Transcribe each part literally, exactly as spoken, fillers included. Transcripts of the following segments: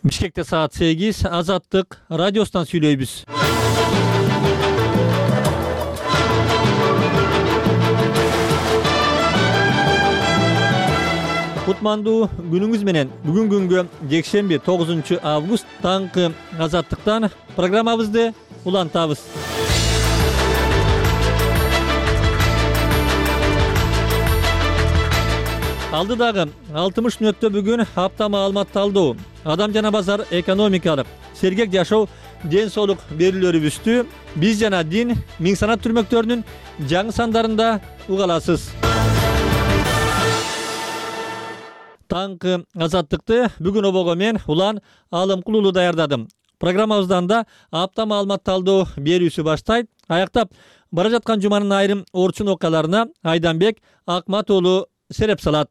Бишкекте саат сегиз, Азаттык радиостан сүйлөйбүз. Кутмандуу күнүңүз менен. Бүгүн күнгө жекшемби тогузунчу август таңкы Азаттыктан программабызды улантабыз. Алдыдагы алтымыш мүнөттө бүгүн апта маалымат талдоо, адам жана базар экономикалык, сергек жашоо, ден соолук берүүлөрүбүздү биз жана дин миң санат түрмөктөрүнүн жаңы сандарында угаласыз. Таңкы Азаттыкты бүгүн обого мен Улан Алымкулуулу даярдадым. Программабыздан да апта маалымат талдоо берүүсү баштайт. Аяктап бара жаткан жуманын айрым орчун окуяларына Айданбек Акмат уулу сереп салат.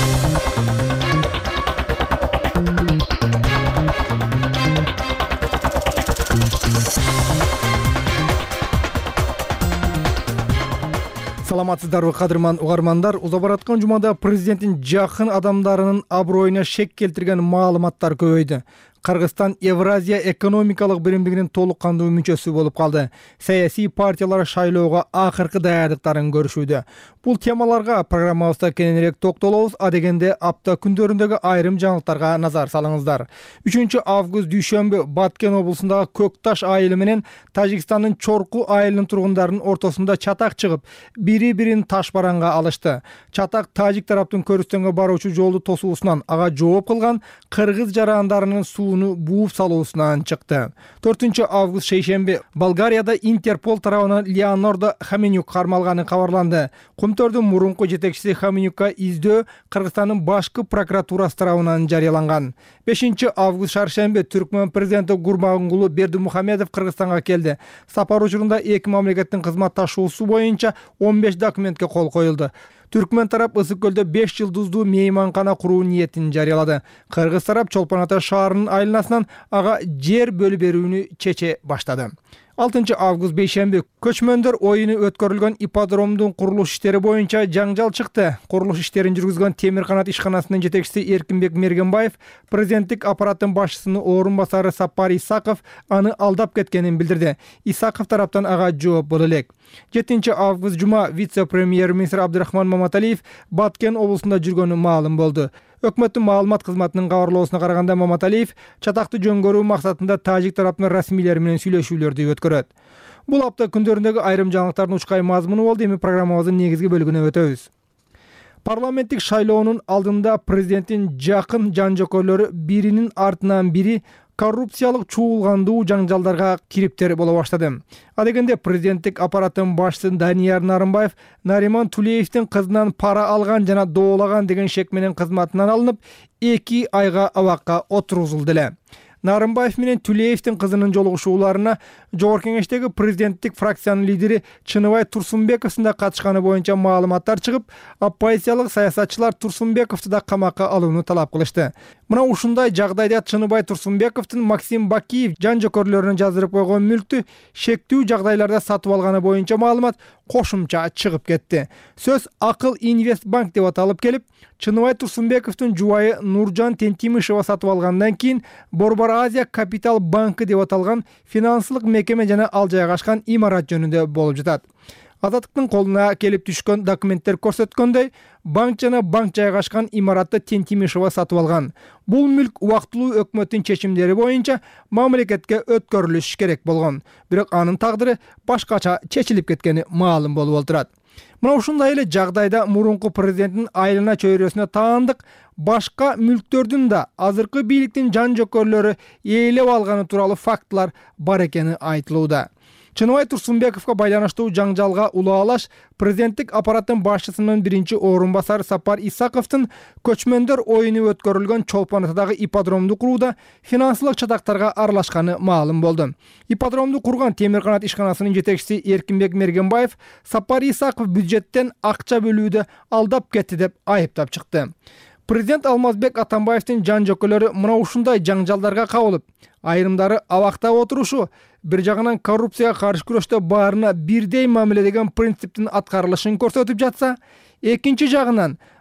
Саламатсыздарбы кадырман угармандар. Уза бараткан жумада президенттин жакын адамдарынын аброюна шек келтирген маалыматтар көбөйдү. Кыргызстан Евразия экономикалык биримдигинин толук кандуу мүчөсү болуп калды. Саясий партиялар шайлоого акыркы даярдыктарын көрүшүүдө. Бул темаларга программабызда кененирээк токтолобуз. Адегенде апта күндөрүндөгү айрым жаңылыктарга назар салыңыздар. үчүнчү август дүйшөмбү Баткен облусундагы Көкташ айылы менен Тажикстандын Чорку айылынын тургундарынын ортосунда чатак чыгып, бири-бирин таш баранга алышты. Чатак тажик тараптын Көрүстөнгө баруучу жолду тосуусунан ага жооп кылган, кыргыз жарандарынын суу бууп салуусунан чыкты. төртүнчү август шейшемби Болгарияда Интерпол тарабынан Леонардо Хаменюк кармалганы кабарланды. Кумтөрдүн мурунку жетекчиси Хаменюкка издөө Кыргызстандын башкы прокуратурасы тарабынан жарыяланган. бешинчи август шаршемби Түркмөн президенти Гурбангулу Бердимухамедов Кыргызстанга келди. Сапар учурунда эки мамлекеттин кызматташуусу боюнча он беш документке кол коюлду. Түркмен тарап Ысык көлдө беш жылдыздуу мейманкана куруу ниетин жарыялады. Кыргыз тарап Чолпон Ата шаарынын айланасынан ага жер бөлүп берүүнү чече баштады. алтынчы август бейшемби көчмөндөр оюну өткөрүлгөн ипподромдун курулуш иштери боюнча жаңжал чыкты. Курулуш иштерин жүргүзгөн Темир канат ишканасынын жетекчиси Эркинбек Мергенбаев президенттик аппараттын башчысынын орун басары Сапар Исаков аны алдап кеткенин билдирди. Исаков тараптан ага жооп боло элек. жетинчи август жума вице-премьер-министр Абдрахман Маматалиев Баткен облусунда жүргөнү маалым болду. Өкмөттүн маалымат кызматынын кабарлоосуна караганда Маматалиев чатакты жөнгөрүү максатында тажик тараптын расмийлери менен сүйлөшүүлөрдү өткөрөт. Бул апта күндөрүндөгү айрым жаңылыктардын учкай мазмуну болду. Эми программабыздын негизги бөлүгүнө өтөбүз. Парламенттик шайлоонун алдында президенттин жакын жан жокойлору биринин артынан бири коррупциялык чуулгандуу жаңжалдарга кириптер боло баштады. Адегенде президенттик аппараттын башчысы Данияр Нарымбаев Нариман Тулеевдин кызынан пара алган жана доолаган деген шек менен кызматынан алынып, эки айга абакка отургузулду эле. Нарымбаев менен Тулеевдин кызынын жолугушууларына Жогорку Кеңештеги президенттик фракциянын лидери Чыныбай Турсунбековдун да катышканы боюнча маалыматтар чыгып, оппозициялык саясатчылар Турсунбековду да камакка алууну талап кылышты. Мына ушундай жагдайда Чыныбай Турсунбековдун Максим Бакиев жан жокөрлөрүнө жаздырып койгон мүлктү шектүү жагдайларда сатып алганы боюнча маалымат кошумча чыгып кетти. Сөз Акыл Инвестбанк деп аталып келип, Чыныбай Турсунбековдун жубайы Нуржан Тентимишева сатып алгандан кийин Борбор Азия Капитал банкы деп аталган финансылык мекеме жана ал жайгашкан имарат жөнүндө болуп жатат. Азаттыктын колуна келип түшкөн документтер көрсөткөндөй, банк жана банк жайгашкан имаратты Тентимишева сатып алган. Бул мүлк убактылуу өкмөттүн чечимдери боюнча мамлекетке өткөрүлүш керек болгон. Бирок анын тагдыры башкача чечилип кеткени маалым болуп отурат. Мына ушундай эле жагдайда мурунку президенттин айлана чөйрөсүнө таандык башка мүлктөрдүн да азыркы бийликтин жан жокөрлөрү ээлеп алганы тууралуу фактылар бар экени айтылууда. Чыныбай Турсунбековго байланыштуу жаңжалга улаалаш президенттик аппараттын башчысынын биринчи орун басары Сапар Исаковдун көчмөндөр оюну өткөрүлгөн Чолпон Атадагы ипподромду курууда финансылык чатактарга аралашканы маалым болду. Ипподромду курган Темир канат ишканасынын жетекчиси Эркинбек Мергенбаев Сапар Исаков бюджеттен акча бөлүүдө алдап кетти деп айыптап чыкты. Президент Алмазбек Атамбаевдин жан жокөлөрү мына ушундай жаңжалдарга кабылып, айрымдары абакта отурушу, бир жагынан коррупцияга каршы күрөштө баарына бирдей мамиле деген принциптин аткарылышын көрсөтүп жатса, экинчи жагынан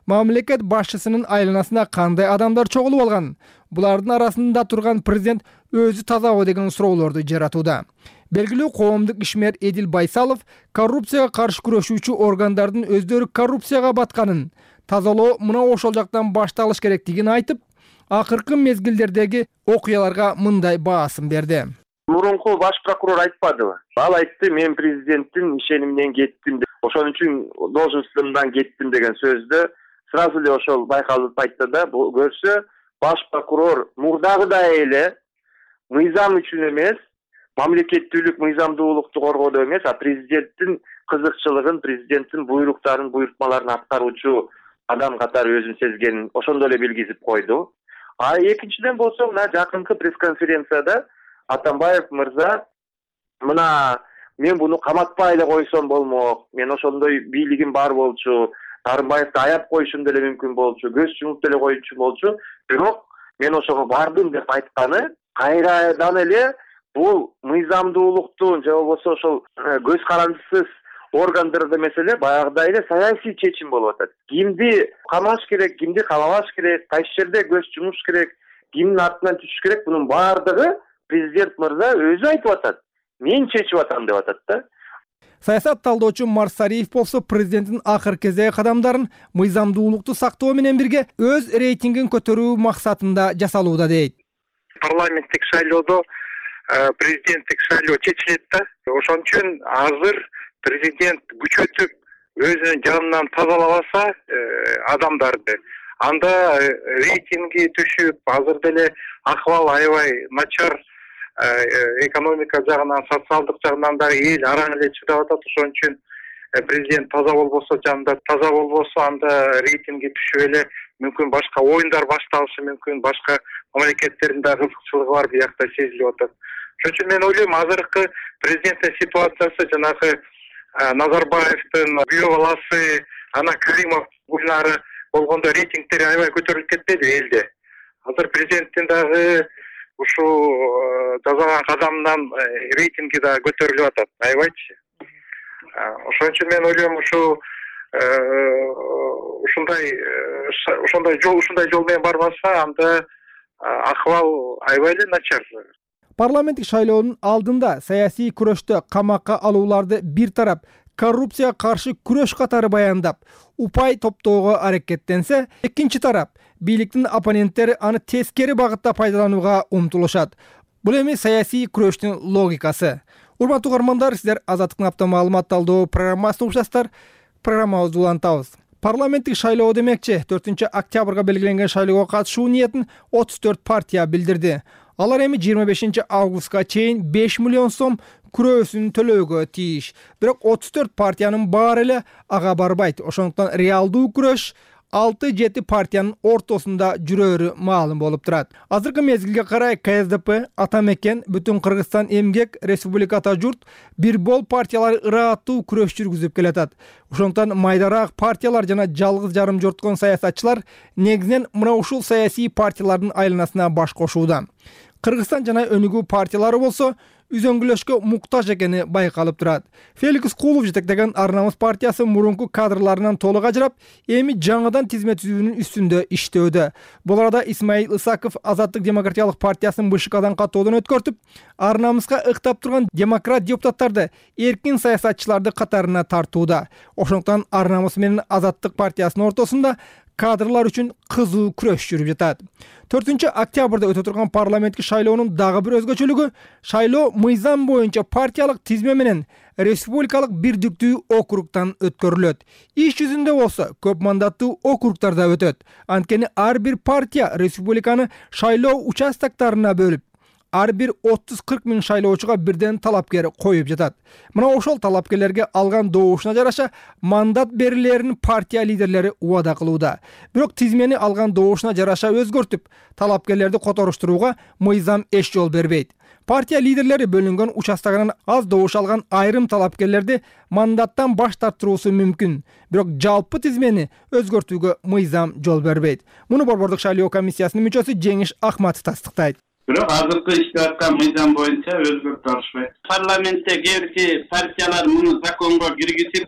мамлекет башчысынын айланасында кандай адамдар чогулуп алган? Булардын арасында турган президент өзү тазабы деген суроолорду жаратууда. Белгилүү коомдук ишмер Эдил Байсалов коррупцияга каршы күрөшүүчү органдардын өздөрү коррупцияга батканын, тазалоо мына ошол жактан башталыш керектигин айтып, акыркы мезгилдердеги окуяларга мындай баасын берди. Мурунку баш прокурор айтпадыбы? Ал айтты, мен президенттин ишениминен кеттим деп, ошон үчүн должностумдан кеттим деген сөздү сразу эле ошол байкалып айтты да, бул көрсө баш прокурор мурдагыдай эле мыйзам үчүн эмес, мамлекеттүүлүк мыйзамдуулукту коргоодо эмес, а президенттин кызыкчылыгын, президенттин буйруктарын, буйртмаларын аткаруучу адам катары өзүн сезгенин ошондо эле билгизип койду. А экинчиден болсо, мына жакынкы пресс-конференцияда Атамбаев мырза, мына мен буну каматпай эле койсом болмок, мен ошондой бийлигим бар болчу, Нарымбаевди аяп коюшум деле мүмкүн болчу, көз жумуп деле коюучу болчу, бирок мен ошого бардым деп айтканы кайрадан эле бул мыйзамдуулуктун же болбосо ошол көз карандысыз органдарда эмес эле баягыдай эле саясий чечим болуп атат. Кимди камаш керек, кимди камабаш керек, кайсы жерде көз жумуш керек, кимдин артынан түшүш керек, бунун баардыгы президент мырза өзү айтып атат. Мен чечип атам деп атат да. Саясат талдоочу Марсариев болсо президенттин акыркы кездеги кадамдарын мыйзамдуулукту сактоо менен бирге өз рейтингин көтөрүү максатында жасалууда дейт. Парламенттик шайлоодо президенттик шайлоо чечилет да. Ошон үчүн азыр президент күчөтүп өзүнүн жанынан тазалабаса адамдарды, анда рейтинги түшүп, азыр деле акыбал аябай начар, экономика жагынан, социалдык жагынан да эл араң эле чыдап атат. Ошон үчүн президент таза болбосо, жанында таза болбосо, анда рейтинги түшүп эле мүмкүн башка оюндар башталышы мүмкүн, башка мамлекеттердин да кызыкчылыгы бар биякта сезилип атат. Ошон үчүн мен ойлойм, азыркы президенттин ситуациясы жанагы Назарбаевдин күйөө баласы, ана Каримов буйлары болгондо рейтингтери аябай көтөрүлүп кетпеди элде. Азыр президенттин дагы ушул жасаган кадамынан рейтинги да көтөрүлүп атат, аябайчы. Ошон үчүн мен ойлойм, ушу ушундай ошондой жол ушундай жол менен барбаса, анда акыбал аябай эле начар. Парламенттик шайлоонун алдында саясий күрөштө камакка алууларды бир тарап коррупцияга каршы күрөш катары баяндап, упай топтоого аракеттенсе, экинчи тарап бийликтин оппоненттери аны тескери багытта пайдаланууга умтулушат. Бул эми саясий күрөштүн логикасы. Урматтуу угармандар, сиздер Азаттыктын апта маалымат талдоо программасын угушасыздар. Программабызды улантабыз. Парламенттик шайлоо демекчи, төртүнчү октябрга белгиленген шайлоого катышуу ниетин отуз төрт партия билдирди. Алар эми жыйырма бешинчи августка чейин беш миллион сом күрөөсүн төлөөгө тийиш. Бирок отуз төрт партиянын баары эле ага барбайт. Ошондуктан реалдуу күрөш алты жети партиянын ортосунда жүрөөрү маалым болуп турат. Азыркы мезгилге карай К С Д П, Атамекен, Бүтүн Кыргызстан эмгек, Республика Ата журт, бир бол партиялары ырааттуу күрөш жүргүзүп келатат. Ошондуктан майдараак партиялар жана жалгыз жарым жорткон саясатчылар негизинен мына ушул саясий партиялардын айланасына баш кошууда. Кыргызстан жана өнүгүү партиялары болсо үзөңгүлөшкө муктаж экени байкалып турат. Феликс Кулов жетектеген Ар Намыс партиясы мурунку кадрларынан толук ажырап, эми жаңыдан тизме түзүүнүн үстүндө иштөөдө. Бул арада Исмаил Исаков Азаттык демократиялык партиясын БШКдан каттоодон өткөртүп, Ар Намыска ыктап турган демократ депутаттарды эркин саясатчыларды катарына тартууда. Ошондуктан Ар Намыс менен Азаттык партиясынын ортосунда кадрлар үчүн кызуу күрөш жүрүп жатат. төртүнчү октябрда өтө турган парламенттик шайлоонун дагы бир өзгөчөлүгү, шайлоо мыйзам боюнча партиялык тизме менен республикалык бирдиктүү округтан өткөрүлөт. Иш жүзүндө болсо көп мандаттуу округтарда өтөт. Анткени ар бир партия республиканы шайлоо участоктарына бөлүп, ар бир отуз кырк миң шайлоочуга бирден талапкер коюп жатат. Мына ошол талапкерлерге алган добушуна жараша мандат берилерин партия лидерлери убада кылууда. Бирок тизмени алган добушуна жараша өзгөртүп, талапкерлерди которуштурууга мыйзам эч жол бербейт. Партия лидерлери бөлүнгөн участогунан аз добуш алган айрым талапкерлерди мандаттан баш тартыруусу мүмкүн. Бирок жалпы тизмени өзгөртүүгө мыйзам жол бербейт. Муну Борбордук шайлоо комиссиясынын мүчөсү Жеңиш Акматов тастыктайт. Бирок азыркы иштеп аткан мыйзам боюнча өзгөртүп алышпайт. Парламентте кээ бирки партиялар муну законго киргизип,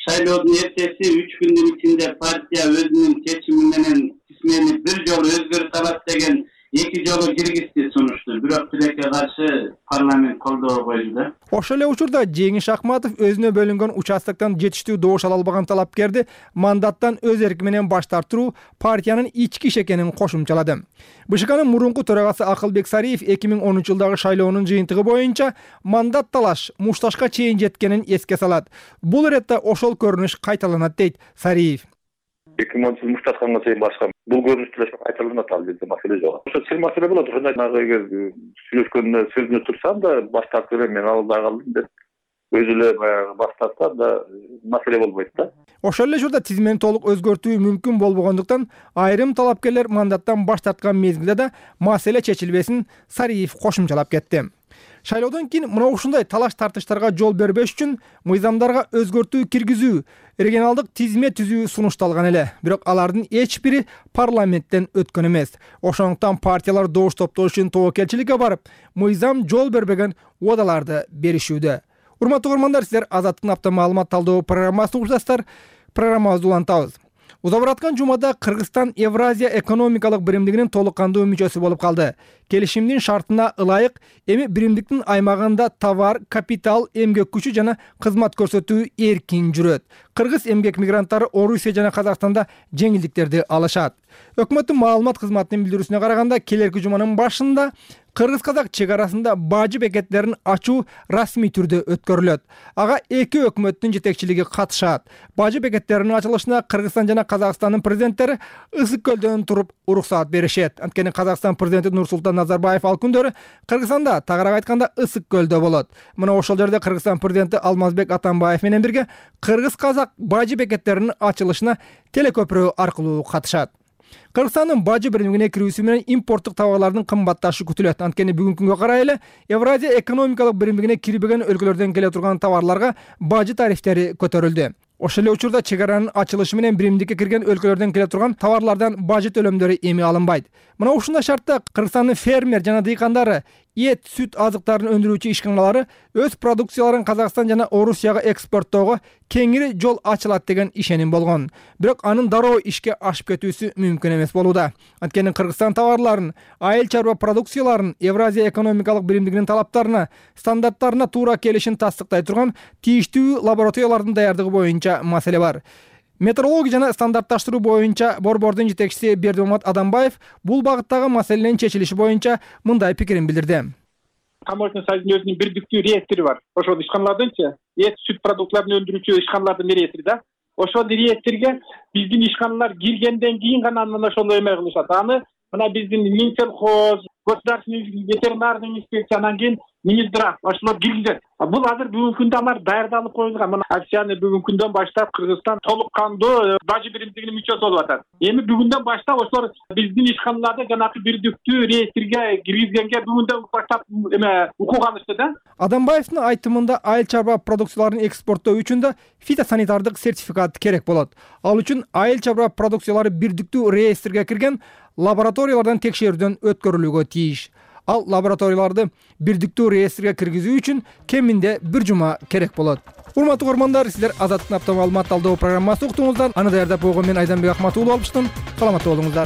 Şaylodun ertesi üç gündün içinde partiya özünün seçimi menen ismini bir jolu özgürüp alat degen iki jolu kirgizdi sunuştu. Bирок тилекке каршы парламент колдоо коюлду. Ошол эле учурда Жеңиш Акматов өзүнө бөлүнгөн участоктон жетиштүү добуш ала албаган талапкерди мандаттан өз эрки менен баш тартыруу партиянын ички иш экенин кошумчалады. БШКнын мурунку төрагасы Акылбек Сариев эки миң онунчу жылдагы шайлоонун жыйынтыгы боюнча мандат талаш мушташка чейин жеткенин эске салат. Бул иретте ошол көрүнүш кайталанат дейт Сариев. эки миң онунчу мушташканга чейин башка бул көрүнүш деле кайталанат, ал жерде маселе жок. Ошо чын маселе болот. Ошондой эгер сүйлөшкөндө сөзүнө турсам да баш тартып элем, мен алда калдым деп өзү эле баягы баш тартса да маселе болбойт да. Ошол эле учурда тизмени толук өзгөртүү мүмкүн болбогондуктан айрым талапкерлер мандаттан баш тарткан мезгилде да маселе чечилбесин Сариев кошумчалап кетти. Шайлоодон кийин мына ушундай талаш тартыштарга жол бербеш үчүн мыйзамдарга өзгөртүү киргизүү, регионалдык тизме түзүү сунушталган эле. Бирок алардын эч бири парламенттен өткөн эмес. Ошондуктан партиялар добуш топтоо үчүн тобокелчиликке барып, мыйзам жол бербеген убадаларды беришүүдө. Урматтуу көрөрмандар, силер Азаттыктын апта маалымат талдоо программасын угушасыздар. Программабызды улантабыз. Уза бараткан жумада Кыргызстан Евразия экономикалык биримдигинин толук кандуу мүчөсү болуп калды. Келишимдин шартына ылайык эми биримдиктин аймагында товар, капитал, эмгек күчү жана кызмат көрсөтүү эркин жүрөт. Кыргыз эмгек мигранттары Орусия жана Казакстанда жеңилдиктерди алышат. Өкмөттүн маалымат кызматынын билдирүүсүнө караганда, келерки жуманын башында Кыргыз-Казак чек арасында бажы бекеттерин ачуу расмий түрдө өткөрүлөт. Ага эки өкмөттүн жетекчилиги катышат. Бажы бекеттеринин ачылышына Кыргызстан жана Казакстандын президенттери Ысык көлдөн туруп уруксаат беришет. Анткени Казакстан президенти Нурсултан Назарбаев ал күндөрү Кыргызстанда, тагыраак айтканда Ысык көлдө болот. Мына ошол жерде Кыргызстан президенти Алмазбек Атамбаев менен бирге Кыргыз-Казак бажы бекеттеринин ачылышына телекөпүрө аркылуу катышат. Кыргызстандын бажы биримине кирүүсү менен импорттук товарлардын кымбатташы күтүлөт. Анткени бүгүнкү күнгө карай эле Евразия экономикалык биримине кирбеген өлкөлөрдөн келе турган товарларга бажы тарифтери көтөрүлдү. Ошол эле учурда чек аранын ачылышы менен биримдикке кирген өлкөлөрдөн келе турган товарлардан бажы төлөмдөрү эми алынбайт. Мына ушундай шартта Кыргызстандын фермер жана дыйкандары, эт, сүт азыктарын өндүрүүчү ишканалары өз продукцияларын Казакстан жана Орусияга экспорттоого кеңири жол ачылат деген ишеним болгон. Бирок анын дароо ишке ашып кетүүсү мүмкүн эмес болууда. Анткени Кыргызстан товарларын, айыл чарба продукцияларын Евразия экономикалык биримдигинин талаптарына, стандарттарына туура келишин тастыктай турган тийиштүү лабораториялардын даярдыгы боюнча маселе бар. Метрология жана стандартташтыруу боюнча борбордун жетекчиси Бердимомат Адамбаев бул багыттагы маселенин чечилиши боюнча мындай пикирин билдирди. Таможня союзунун өзүнүн бирдиктүү реестри бар. Ошол ишканалардынчы эт, сүт продуктларын өндүрүүчү ишканалардын реестри да. Ошол реестрге биздин ишканалар киргенден кийин гана анан ошол эме кылышат. Аны мына биздин Минсельхоз, государственный ветеринарный инспекция, анан кийин Минздрав ошолор киргизет. Бул азыр бүгүнкү күндө алар даярдалып коюлган. Мына акцияны бүгүнкү күндөн баштап Кыргызстан толук кандуу бажы биримдигинин мүчөсү болуп атат. Эми бүгүндөн баштап ошолор биздин ишканаларды жанагы бирдиктүү реестрге киргизгенге бүгүндөн баштап эме укук алышты да. Адамбаевдин айтымында айыл чарба продукцияларын экспорттоо үчүн да фитосанитардык сертификат керек болот. Ал үчүн айыл чарба продукциялары бирдиктүү реестрге кирген лабораториялардан текшерүүдөн өткөрүлүүгө тийиш. Ал лабораторияларды бирдиктүү реестрге киргизүү үчүн кеминде бир жума керек болот. Урматтуу көрөрмандар, силер Азаттыктын апта маалымат талдоо программасын уктуңуздар. Аны даярдап койгон мен Айданбек Акмат уулу алыштым. Саламатта болуңуздар.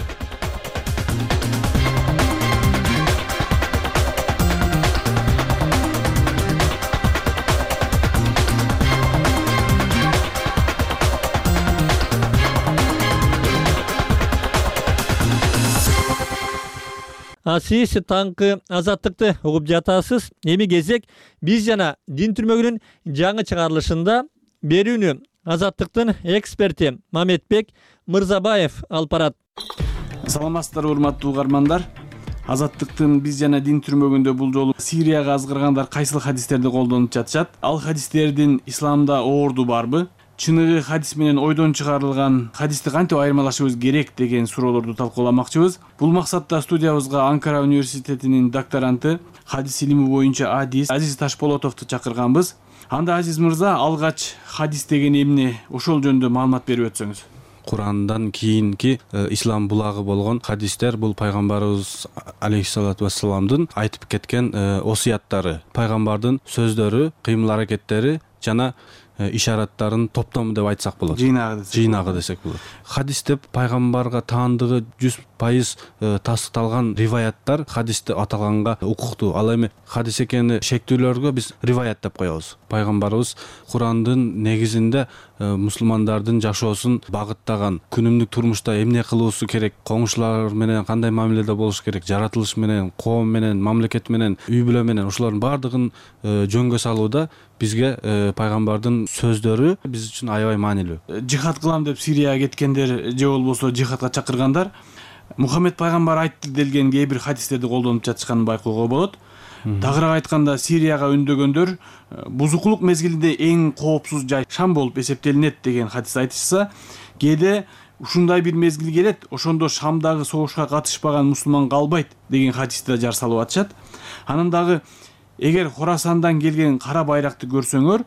Сиз таңкы Азаттыкты угуп жатасыз. Эми кезек биз жана дин түрмөгүнүн жаңы чыгарылышында берүүнү Азаттыктын эксперти Маметбек Мырзабаев алып барат. Саламатсыздар урматтуу угармандар. Азаттыктын биз жана дин түрмөгүндө бул жолу Сирияга азгыргандар кайсыл хадистерди колдонуп жатышат? Ал хадистердин исламда оорду барбы? Чыныгы хадис менен ойдон чыгарылган хадисти кантип айырмалашыбыз керек деген суроолорду талкууламакчыбыз. Бул максатта студиябызга Анкара университетинин докторанты, хадис илими боюнча адис Азиз Ташполотовду чакырганбыз. Анда Азиз мырза, алгач хадис деген эмне, ошол жөнүндө маалымат берип өтсөңүз. Курандан кийинки ислам булагы болгон хадистер бул пайгамбарыбыз алейхиссалату вассаламдын айтып кеткен осуяттары, пайгамбардын сөздөрү, кыймыл аракеттери жана ишараттарын топтому деп айтсак болот. Жыйнагы десек. Жыйнагы десек болот. Хадис деп пайгамбарга таандыгы жүз пайыз тастыкталган риваяттар хадисте аталганга укуктуу. Ал эми хадис экени шектүүлөргө биз риваят деп коебуз. Пайгамбарыбыз Курандын негизинде мусулмандардын жашоосун багыттаган, күнүмдүк турмушта эмне кылуусу керек, коңшулар менен кандай мамиледе болуш керек, жаратылыш менен, коом менен, мамлекет менен, үй бүлө менен ошолордун баардыгын жөнгө салууда бизге пайгамбардын сөздөрү биз үчүн аябай маанилүү. Жихад кылам деп Сирияга кеткендер же болбосо жихадка чакыргандар Мухаммед пайгамбар айтты делген кээ бир хадистерди колдонуп жатышканын байкоого болот. Тагыраак айтканда Сирияга үндөгөндөр бузукулук мезгилинде эң коопсуз жай Шам болуп эсептелинет деген хадис айтышса, кээде ушундай бир мезгил келет, ошондо Шамдагы согушка катышпаган мусулман калбайт деген хадисти да жар салып атышат. Анан дагы эгер Хорасандан келген кара байракты көрсөңөр,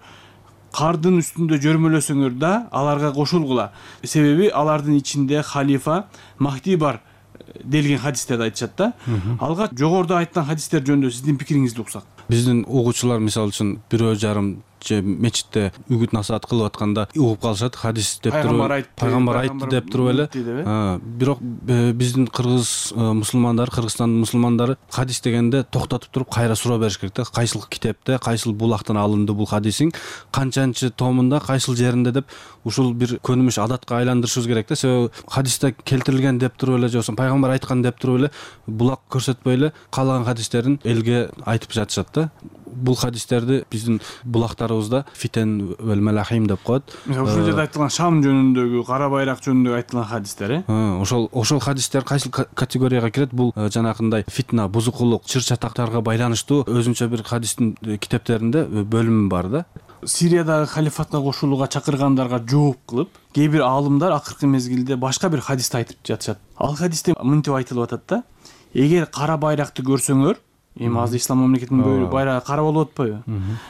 кардын үстүндө жөрмөлөсөңөр да аларга кошулгула. Себеби алардын ичинде халифа Махди бар делген хадистерди айтышат да. Алга жогоруда айткан хадистер жөнүндө сиздин пикириңизди уксак. Биздин угуучулар мисалы үчүн бирөө жарым же мечитте үгүт насаат кылып атканда угуп калышат, хадис деп туруп пайгамбар айтты деп туруп эле. Бирок биздин кыргыз мусулмандары, Кыргызстандын мусулмандары хадис дегенде токтотуп туруп кайра суроо бериш керек да. Кайсыл китепте, кайсыл булактан алынды бул хадисиң, канчанчы томунда, кайсыл жеринде деп ушул бир көнүмүш адатка айландырышыбыз керек да. Себеби хадисте келтирилген деп туруп эле же болбосо пайгамбар айткан деп туруп эле булак көрсөтпөй эле каалаган хадистерин элге айтып жатышат да. Бул хадистерди биздин булактарыбызда фитен вел малахим деп коет. Ушул жерде айтылган Шам жөнүндөгү, кара байрак жөнүндөгү айтылган хадистер, э? Ошол ошол хадистер кайсыл категорияга кирет? Бул жанакындай фитна, бузукулук, чыр-чатактарга байланыштуу өзүнчө бир хадистин китептеринде бөлүмү бар да. Сириядагы халифатка кошулууга чакыргандарга жооп кылып, кээ бир аалымдар акыркы мезгилде башка бир хадисти айтып жатышат. Ал хадисте мынтип айтылып атат да: эгер кара байракты көрсөңөр, эми азыр ислам мамлекетинин байрагы кара болуп атпайбы?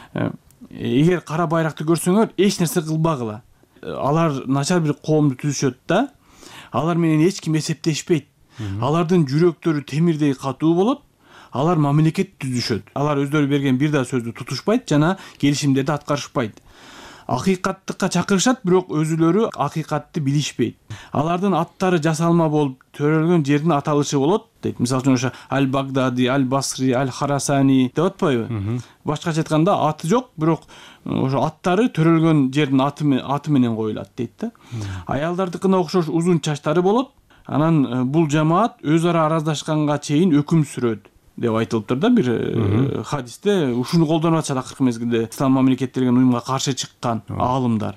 Эгер кара байракты көрсөңөр, эч нерсе кылбагыла. Алар начар бир коомду түзүшөт да. Алар менен эч ким эсептешпейт. Алардын жүрөктөрү темирдей катуу болот. Алар мамлекет түзүшөт. Алар өздөрү берген бир да сөздү тутушпайт жана келишимдерди аткарышпайт. Акыйкаттыкка чакырышат, бирок өзүлөрү акыйкатты билишпейт. Алардын аттары жасалма болуп, төрөлгөн жердин аталышы болот дейт. Мисалы үчүн ошо Аль-Багдади, Аль-Басри, Аль-Харасани деп атпайбы? Башкача айтканда аты жок, бирок ошо аттары төрөлгөн жердин аты менен коюлат дейт да. Аялдардыкына окшош узун чачтары болот. Анан бул жамаат өз ара араздашканга чейин өкүм сүрөт деп айтылыптыр да бир хадисте. Ушуну колдонуп атышат акыркы мезгилде ислам мамлекет деген уюмга каршы чыккан аалымдар.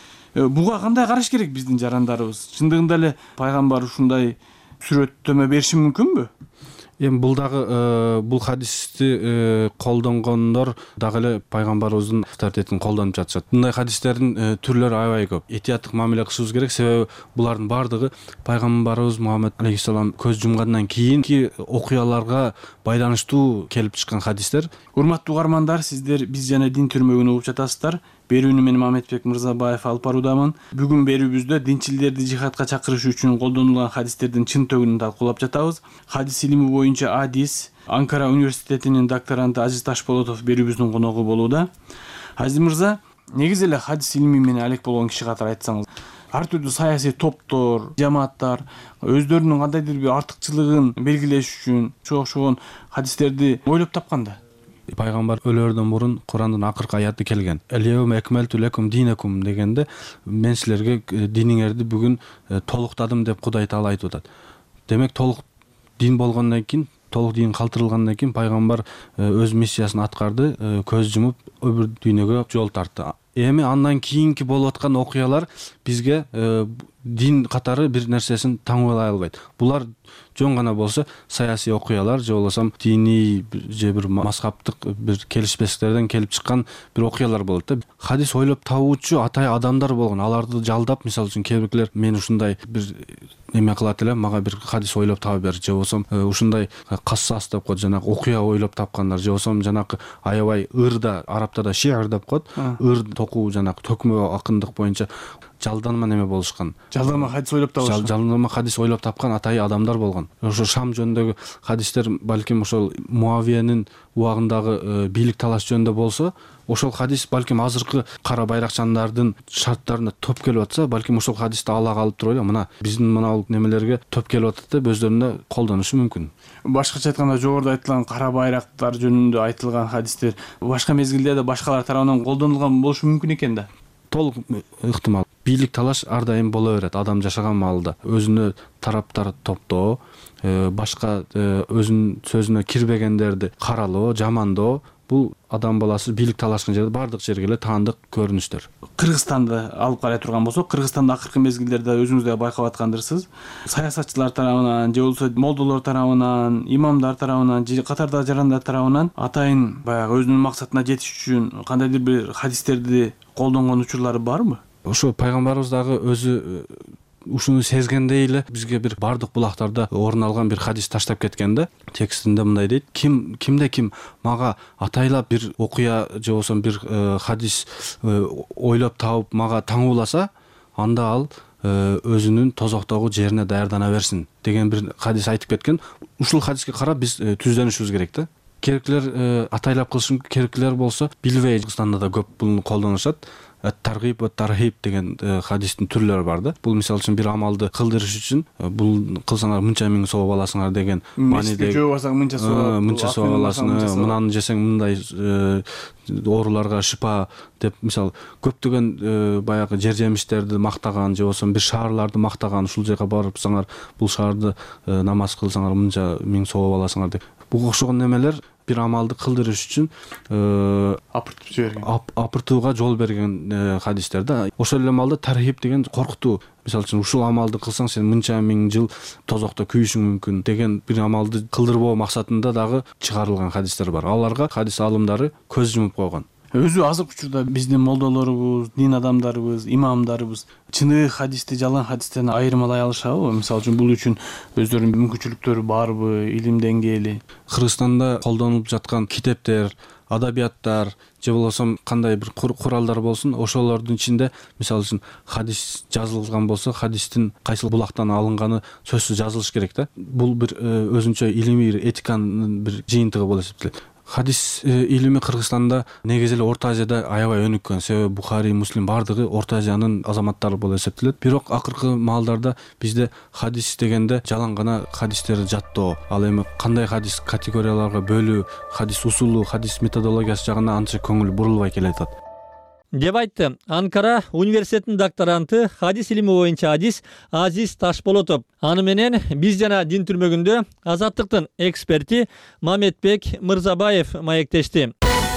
Буга кандай караш керек биздин жарандарыбыз? Чындыгында эле пайгамбар ушундай сүрөттөмө бериши мүмкүнбү? Эми бул дагы бул хадисти колдонгондор дагы эле пайгамбарыбыздын авторитетин колдонуп жатышат. Мындай хадистердин түрлөрү аябай көп. Этияттык мамиле кылышыбыз керек, себеби булардын баардыгы пайгамбарыбыз Мухаммед алейхиссалам көз жумгандан кийинки окуяларга байланыштуу келип чыккан хадистер. Урматтуу угармандар, сиздер Биз жана дин түрмөгүн угуп жатасыздар. Берүүнү мен Мамедбек Мырзабаев алып баруудамын. Бүгүн берүүбүздө динчилерди жихадка чакырыш үчүн колдонулган хадистердин чын төгүнүн талкуулап жатабыз. Хадис илими боюнча Адис, Анкара университетинин докторанты Азиз Ташболотов берүүбүздүн коногу болууда. Азиз мырза, негизи эле хадис илими менен алек болгон киши катары айтсаңыз, ар түрдүү саясий топтор, жамааттар өздөрүнүн кандайдыр бир артыкчылыгын белгилеш үчүн чоң хадистерди ойлоп тапканда, пайгамбар өлөрдөн мурун Курандын акыркы аяты келген. Элиевм экмелту лекум динекум дегенде мен силерге диниңерди бүгүн толуктадым деп Кудай Таала айтып атат. Демек толук дин болгондон кийин, толук дин калтырылгандан кийин пайгамбар өз миссиясын аткарды, көз жумуп өбүр дүйнөгө жол тартты. Эми андан кийинки болуп аткан окуялар бизге дин катары бир нерсесин таңбалай албайт. Булар жөн гана болсо саясий окуялар же болбосо диний же бир мазхабтык бир келишпестиктерден келип чыккан бир окуялар болот да. Хадис ойлоп табуучу атай адамдар болгон. Аларды жалдап, мисалы үчүн кээ бирлер мен ушундай бир эме кылат элем, мага бир хадис ойлоп таба бер, же болбосо ушундай кассас деп коет, жанагы окуя ойлоп тапкандар, же болбосо жанагы аябай ырда, арабтарда шиыр деп коет, ыр токуу жанагы төкмө акындык боюнча жалданма неме болушкан. Жалданма хадис ойлоп табышкан. Жалданма хадис ойлоп тапкан атайы адамдар болгон. Ошо Шам жөнүндөгү хадистер балким ошол Муавиянын убагындагы бийлик талаш жөнүндө болсо, ошол хадис балким азыркы кара байракчандардын шарттарына топ келип атса, балким ошол хадисти ала калып туруп эле мына биздин мына немелерге топ келип атат деп өздөрүнө колдонушу мүмкүн. Башкача айтканда, жогоруда айтылган кара байрактар жөнүндө айтылган хадистер башка мезгилде да башкалар тарабынан колдонулган болушу мүмкүн экен да. Толук ыктымал. Бийлик талаш ар дайым боло берет адам жашаган маалда. Өзүнө тараптар топтоо, башка өзүнүн сөзүнө кирбегендерди каралоо, жамандоо, бул адам баласы бийлик талашкан жерде бардык жерге эле таандык көрүнүштөр. Кыргызстанды алып карай турган болсок, Кыргызстанда акыркы мезгилдерде өзүңүз да байкап аткандырсыз. Саясатчылар тарабынан, же болбосо молдолор тарабынан, имамдар тарабынан, же катарда жарандар тарабынан атайын баягы өзүнүн максатына жетиш үчүн кандайдыр бир хадистерди колдонгон учурлары барбы? Ошо пайгамбарыбыз дагы өзү ушуну сезгендей эле бизге бир бардык булактарда орун алган бир хадис таштап кеткен да. Текстинде мындай дейт: ким кимде ким мага атайлап бир окуя же болбосо бир хадис ойлоп таап мага таңууласа, анда ал өзүнүн тозоктогу жерине даярдана берсин деген бир хадис айтып кеткен. Ушул хадиске карап биз түздөнүшүбүз керек да. Керектилер атайлап кылышын керектилер болсо билбей, Кыргызстанда да көп буну колдонушат. Таргиб ва тархиб деген хадистин түрлөрү бар да. Бул мисалы үчүн бир амалды кылдырыш үчүн бул кылсаңар мынча миң сооп аласыңар деген мааниде. Жөө мынча сооп, мынча сооп аласың, мынаны жесең мындай ооруларга шипа деп мисалы көптөгөн баягы жер жемиштерди мактаган же болбосо бир шаарларды мактаган, ушул жака барыпсаңар бул шаарды намаз кылсаңар мынча миң сооп аласыңар деп. Буга окшогон немелер бир амалды кылдырыш үчүн апыртып жиберген, апыртууга жол берген хадистер да. Ошол эле маалда тархиб деген коркутуу. Мисалы үчүн ушул амалды кылсаң сен мынча миң жыл тозокто күйүшүң мүмкүн деген бир амалды кылдырбоо максатында дагы чыгарылган хадистер бар. Аларга хадис алымдары көз жумуп койгон. Өзү азыркы учурда биздин молдолорубуз, дин адамдарыбыз, имамдарыбыз чыныгы хадисти жалган хадистерин айырмалай алышабы? Мисалы үчүн бул үчүн өздөрүнүн мүмкүнчүлүктөрү барбы, илим деңгээли? Кыргызстанда колдонулуп жаткан китептер, адабияттар же болбосо кандай бир куралдар болсун, ошолордун ичинде мисалы үчүн хадис жазылган болсо, хадистин кайсыл булактан алынганы сөзсүз жазылыш керек да. Бул бир өзүнчө илимий этиканын бир жыйынтыгы болуп эсептелет. Хадис илими Кыргызстанда негизи эле Орто Азияда аябай өнүккөн. Себеби Бухари, Муслим бардыгы Орто Азиянын азаматтары болуп эсептелет. Бирок акыркы маалдарда бизде хадис дегенде жалаң гана хадистерди жаттоо, ал эми кандай хадис категорияларга бөлүү, хадис усулу, хадис методологиясы жагына анча көңүл бурулбай келатат деп айтты Анкара университетинин докторанты, хадис илими боюнча адис Азиз Ташболотов. Аны менен биз жана дин түрмөгүндө Азаттыктын эксперти Мамедбек Мырзабаев маектешти.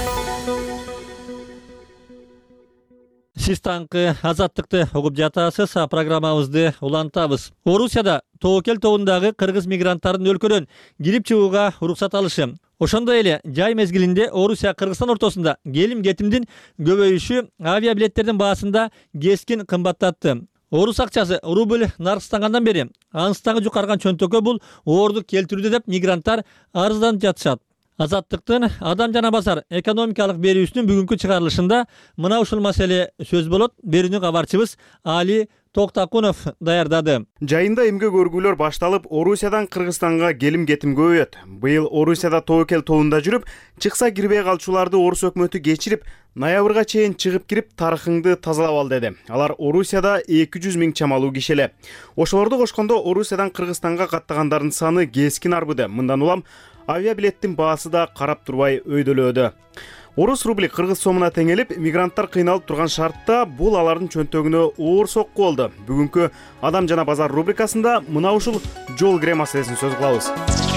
Сиз таңкы Азаттыкты угуп жатасыз, программабызды улантабыз. Орусияда Тоокел тоундагы кыргыз мигранттардын өлкөдөн кирип чыгууга уруксат алышы, ошондой эле жай мезгилинде Орусия Кыргызстан ортосунда келим кетимдин көбөйүшү авиабилеттердин баасында кескин кымбаттатты. Орус акчасы рубль наркстангандан бери аныстагы жукарган чөнтөккө бул оордук келтирүүдө деп мигранттар арызданып жатышат. Азаттыктын адам жана базар экономикалык берүүсүнүн бүгүнкү чыгарылышында мына ушул маселе сөз болот. Берүүнү кабарчыбыз Али Токтакунов даярдады. Жайында эмгек өргүүлөр башталып, Орусиядан Кыргызстанга келим кетим көбөйөт. Быйыл Орусияда Тоокел тоонда жүрүп, чыкса кирбей калчуларды Орус өкмөтү кечирип, ноябрга чейин чыгып кирип тарыхыңды тазалап ал деди. Алар Орусияда эки жүз миң чамалуу киши эле. Ошолорду кошкондо Орусиядан Кыргызстанга каттагандардын саны кескин арбыды. Мындан улам авиабилеттин баасы да карап турбай өйдөлөөдө. Орус рубли кыргыз сомуна теңелип, мигранттар кыйналып турган шартта бул алардын чөнтөгүнө оор сокку болду. Бүгүнкү Адам жана базар рубрикасында мына ушул жол кире маселесин сөз кылабыз.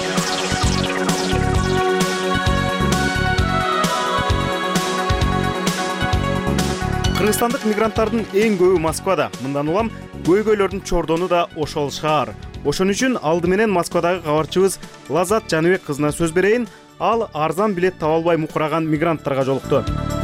Кыргызстандык мигранттардын эң көбү Москвада. Мындан улам көйгөйлөрдүн чордону да ошол шаар. Ошон үчүн алды менен Москвадагы кабарчыбыз Лазат Жаныбек кызына сөз берейин. Ал арзан билет таба албай мукураган мигранттарга жолукту.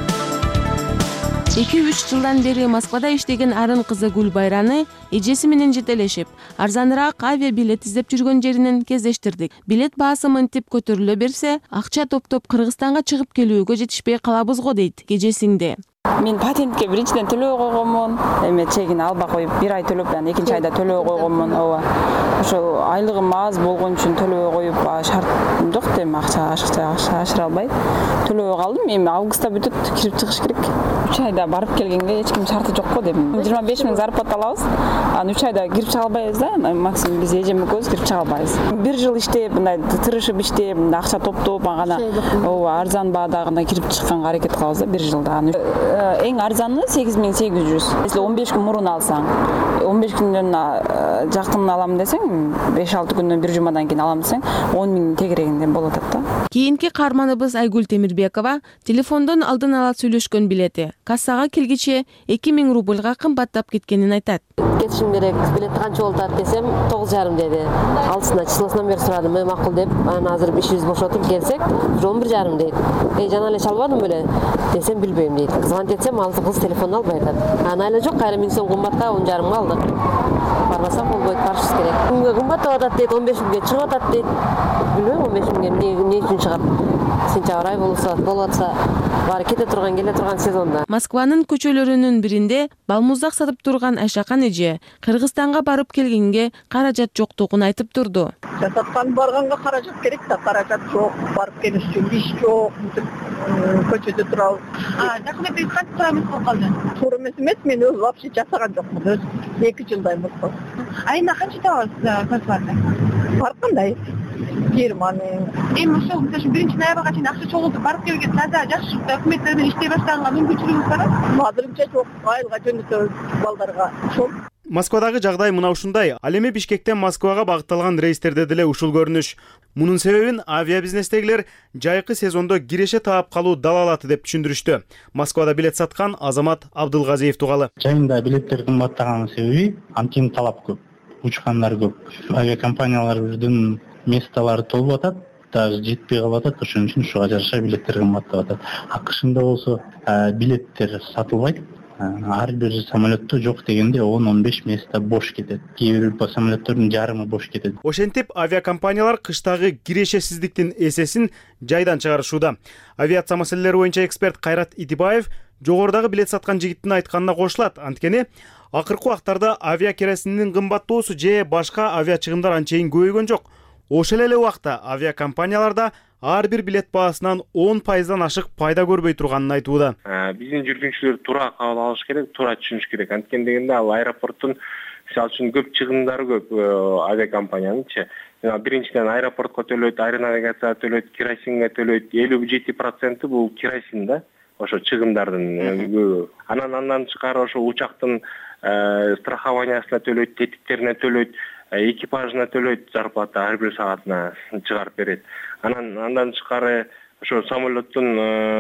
эки үч жылдан бери Москвада иштеген арын кызы Гүлбайраны эжеси менен жетелешип, арзаныраак авиа билет издеп жүргөн жеринен кездештирдик. Билет баасы мынтип көтөрүлө берсе, акча топтоп Кыргызстанга чыгып келүүгө жетишпей калабыз го дейт эжесиңде. Мен патентке биринчиден төлөбөй койгонмун. Эми чегин албай коюп бир ай төлөп, анан экинчи айда төлөбөй койгонмун. Ооба. Ошо айлыгым аз болгон үчүн төлөбөй коюп, шарт жок дейм, акча ашыкча ашыра албай төлөбөй калдым. Эми августта бүтүп кирип чыгыш керек. үч айда барып келгенге эч ким шарты жок го дейм. жыйырма беш миң зарплата алабыз. Анан үч айда кирип чыга албайбыз да. Максимум биз эжем экөөбүз кирип чыга албайбыз. бир жыл иштеп, мындай тырышып иштеп, акча топтоп, ана ооба арзан баада гана кирип чыкканга аракет кылабыз да бир жылда. Эң арзаны сегиз миң сегиз жүз. Если он беш күн мурун алсаң, он беш күндөн жакын алам десең, беш алты күндөн бир жумадан кийин алам десең, он миң тегерегинде болуп атат да. Кийинки каарманыбыз Айгүл Темирбекова телефондон алдын ала сүйлөшкөн билети кассага келгиче эки миң рубльга кымбаттап кеткенин айтат. Кетишим керек, билет канча болуп атат десем, тогуз жарым деди. Алсына числосунан бери сурадым, мен макул деп, анан азыр ишибиз бошотуп келсек, он бир жарым дейт. Эй, жана эле чалбадым беле десем, билбейм дейт. Звонить этсем, ал кыз телефонун албай атат. Анан эле жок, кайра миң сом кымбатка он жарымга алдык. Барбасак болбойт, барышыбыз керек. Күнгө кымбаттап атат дейт, он беш миңге чыгып атат дейт. Билбейм, он беш миңге эмне үчүн чыгат. Сентябрь ай болсо, болуп атса, баары кете турган, келе турган сезонда. Москванын көчөлөрүнүн биринде балмуздак сатып турган Айшакан эже Кыргызстанга барып келгенге каражат жоктугун айтып турду. Саткан барганга каражат керек да, каражат жок, барып келиш үчүн иш жок, көчөдө турабыз. А, жакын эле канча туура эмес болуп калды? Туура эмес эмес, мен өзү вообще жасаган жокмун, өз эки жылдай болду. Айына канча табасыз зарплата? Бар кандай? жыйырма миң. Эми ошол мисалы биринчи ноябрга чейин акча чогултуп барып келге таза жакшы өкмөттөр менен иштей баштаганга мүмкүнчүлүгүңүз барбы? Азырынча жок, айылга жөнөтөбүз балдарга. Ошол. Москвадагы жагдай мына ушундай. Ал эми Бишкектен Москвага багытталган рейстерде деле ушул көрүнүш. Мунун себебин авиабизнестегилер жайкы сезондо киреше таап калуу далалаты деп түшүндүрүштү. Москвада билет саткан Азамат Абдылгазиев тугалы. Жайында билеттер кымбаттаганын себеби анткени талап көп, учкандар көп. Авиакомпаниялардын месталары толуп атат, даже жетпей калып атат, ошон үчүн ушуга жараша билеттер кымбаттап атат. Акшында болсо билеттер сатылбайт. Ар бир самолетто жок дегенде он он беш места бош кетет. Кээ бир самолеттердин жарымы бош кетет. Ошентип авиакомпаниялар кыштагы кирешесиздиктин эсесин жайдан чыгарышууда. Авиация маселелери боюнча эксперт Кайрат Итибаев жогорудагы билет саткан жигиттин айтканына кошулат. Анткени акыркы убактарда авиа керосиндин кымбаттоосу же башка авиа чыгымдар анчейин көбөйгөн жок. Ошол эле убакта авиакомпанияларда ар бир билет баасынан он пайыздан ашык пайда көрбөй турганын айтууда. Биздин жүргүнчүлөр туура кабыл алыш керек, туура түшүнүш керек. Анткени дегенде ал аэропорттун мисалы үчүн көп чыгымдары көп авиакомпанияныңчы. Биринчиден аэропортко төлөйт, аэронавигацияга төлөйт, керосинге төлөйт. элүү жети проценти бул керосин да, ошо чыгымдардын көбү. Анан андан тышкары ошо учактын страхованиясына төлөйт, тетиктерине төлөйт, экипажына төлөйт, зарплата ар бир саатына чыгарып берет. Анан андан тышкары ошо самолеттун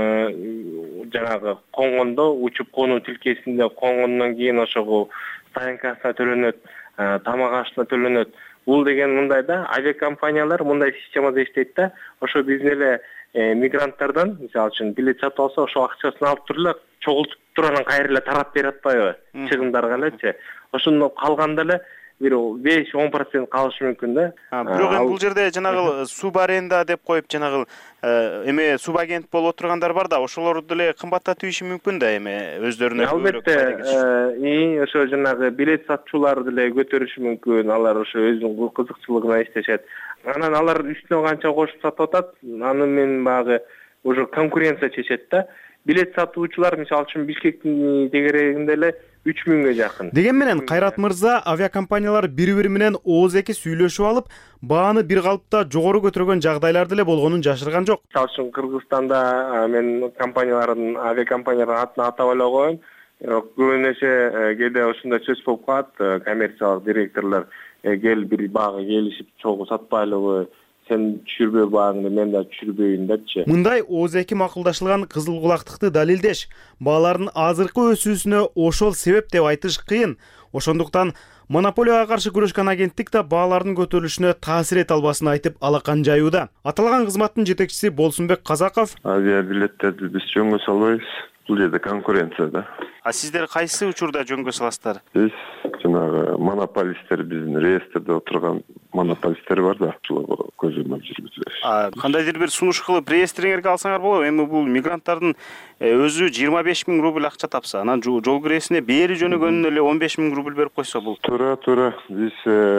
жанагы конгондо, учуп конуу тилкесинде конгондон кийин ошого стоянкасына төлөнөт, тамак ашына төлөнөт. Бул деген мындай да, авиакомпаниялар мындай системада иштейт да, ошо биздин эле мигранттардан, мисалы үчүн билет сатып алса, ошо акчасын алып туруп эле чогултуп туруп анан кайра эле тарап берип атпайбы? Чыгымдарга элечи. Ошондо калганда эле бир беш он процент калышы мүмкүн да. Бирок эми бул жерде жанагы субаренда деп коюп жанагы эме субагент болуп отургандар бар да, ошолорду деле кымбаттатып ийиши мүмкүн да, эми өздөрүнө. Албетте, и ошо жанагы билет сатчулар деле көтөрүшү мүмкүн, алар ошо өзүнүн кызыкчылыгына иштешет. Анан алар үстүнө канча кошуп сатып атат, аны мен багы уже конкуренция чечет да. Билет сатуучулар мисалы үчүн Бишкектин тегерегинде эле үч миңге жакын. Деген менен Кайрат мырза авиакомпаниялар бири-бири менен ооз эки сүйлөшүп алып, бааны бир калыпта жогору көтөргөн жагдайлар деле болгонун жашырган жок. Мисалы үчүн Кыргызстанда мен компаниялардын, авиакомпаниялардын атын атап эле коеюн. Көбүнесе кээде ушундай сөз болуп калат, коммерциялык директорлор кел бир багы келишип чогуу сатпайлыбы, сен түшүрбө бааңды, мен да түшүрбөйүн депчи. Мындай ооз эки макулдашылган кызыл кулактыкты далилдеш, баалардын азыркы өсүүсүнө ошол себеп деп айтыш кыйын. Ошондуктан монополияга каршы күрөшкөн агенттик да баалардын көтөрүлүшүнө таасир эте албасын айтып алакан жаюуда. Аталган кызматтын жетекчиси Болсунбек Казаков: Авиа билеттерди биз жөнгө салбайбыз. Бул жерде конкуренция да. А сиздер кайсы учурда жөнгө саласыздар? Биз жанагы монополисттер, биздин реестрде отурган монополисттер бар да, ошолорго көзөмөл жүргүзөбүз. А кандайдыр бир сунуш кылып реестриңерге алсаңар болобу? Эми бул мигранттардын өзү жыйырма беш миң рубль акча тапса, анан жол киресине бери жөнөгөнүнө эле он беш миң рубль берип койсо бул. Туура, туура. Биз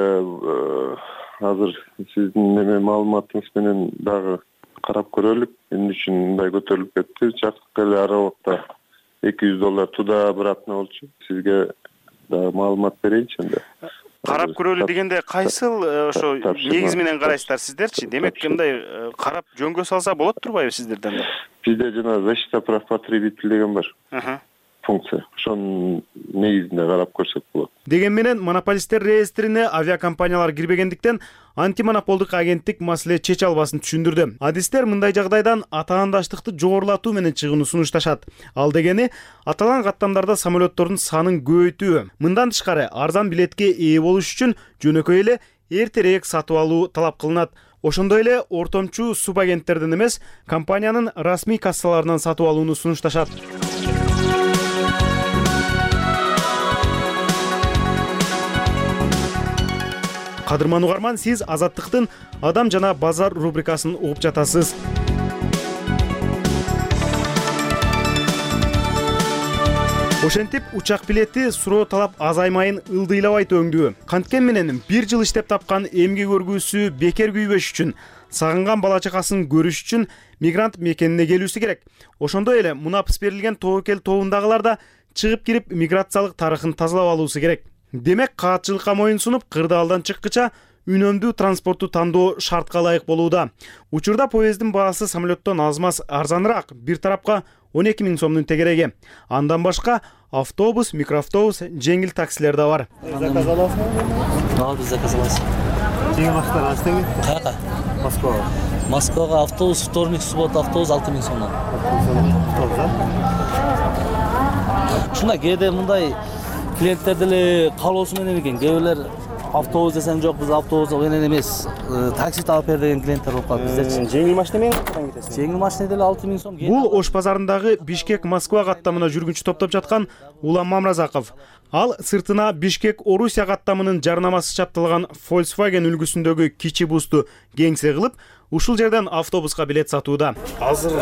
азыр сиздин неме маалыматыңыз менен дагы карап көрөлүк. Эмне үчүн мындай көтөрүлүп кетти? Жакты эле аралыкта эки жүз доллар туда обратно болчу. Сизге дагы маалымат берейинчи энди. Карап көрөлү дегенде кайсыл ошо негиз менен карайсыздар сиздерчи? Демек мындай карап жөнгө салса болот турбайбы сиздерден? Бизде жана защита прав потребителей деген бар. Функция. Ошонун негизинде карап көрсөк болот. Деген менен монополисттер реестрине авиакомпаниялар кирбегендиктен антимонополдук агенттик маселе чече албасын түшүндүрдү. Адистер мындай жагдайдан атаандаштыкты жогорулатуу менен чыгууну сунушташат. Ал дегени аталган каттамдарда самолеттордун санын көбөйтүү. Мындан тышкары арзан билетке ээ болуш үчүн жөнөкөй эле эртерээк сатып алуу талап кылынат. Ошондой эле ортомчу субагенттерден эмес, компаниянын расмий кассаларынан сатып алууну сунушташат. Кадырман угарман, сиз Азаттыктын Адам жана базар рубрикасын угуп жатасыз. Ошентип учак билети суроо талап азаймайын ылдыйлабай төңдүү. Канткен менен бир жыл иштеп тапкан эмгек өргүүсү бекер күйбөш үчүн, сагынган бала чакасын көрүш үчүн мигрант мекенине келүүсү керек. Ошондой эле мунапыс берилген тобокел тобундагылар да чыгып кирип миграциялык тарыхын тазалап алуусу керек. Демек каатчылыкка моюн сунуп, кырдаалдан чыккыча үнөмдүү транспортту тандоо шартка ылайык болууда. Учурда поезддин баасы самолеттон аз-маз арзаныраак, бир тарапка он эки миң сомдун тегереги. Андан башка автобус, микроавтобус, жеңил таксилер да бар. Заказ аласыңбы? Ал, биз заказ алабыз. Жеңил баштар качтан кетти? Каяка? Москвага. Москвага автобус, вторник, суббота автобус алты миң сомдон. Ушундай кээде мындай клиенттер деле каалоосу менен экен. Кээ бирлер автобус десең жок, биз автобус менен эмес, такси алып бер деген клиенттер болуп калат биздерчи. Жеңил машина менен каттан кетесиң? Жеңил машина деле алты миң сом. Бул Ош базарындагы Бишкек-Москва каттамына жүргүнчү топтоп жаткан Улам Мамразаков. Ал сыртына Бишкек-Орусия каттамынын жарнамасы чапталган Volkswagen үлгүсүндөгү кичи бусту кеңсе кылып, ушул жерден автобуска билет сатууда. Азыр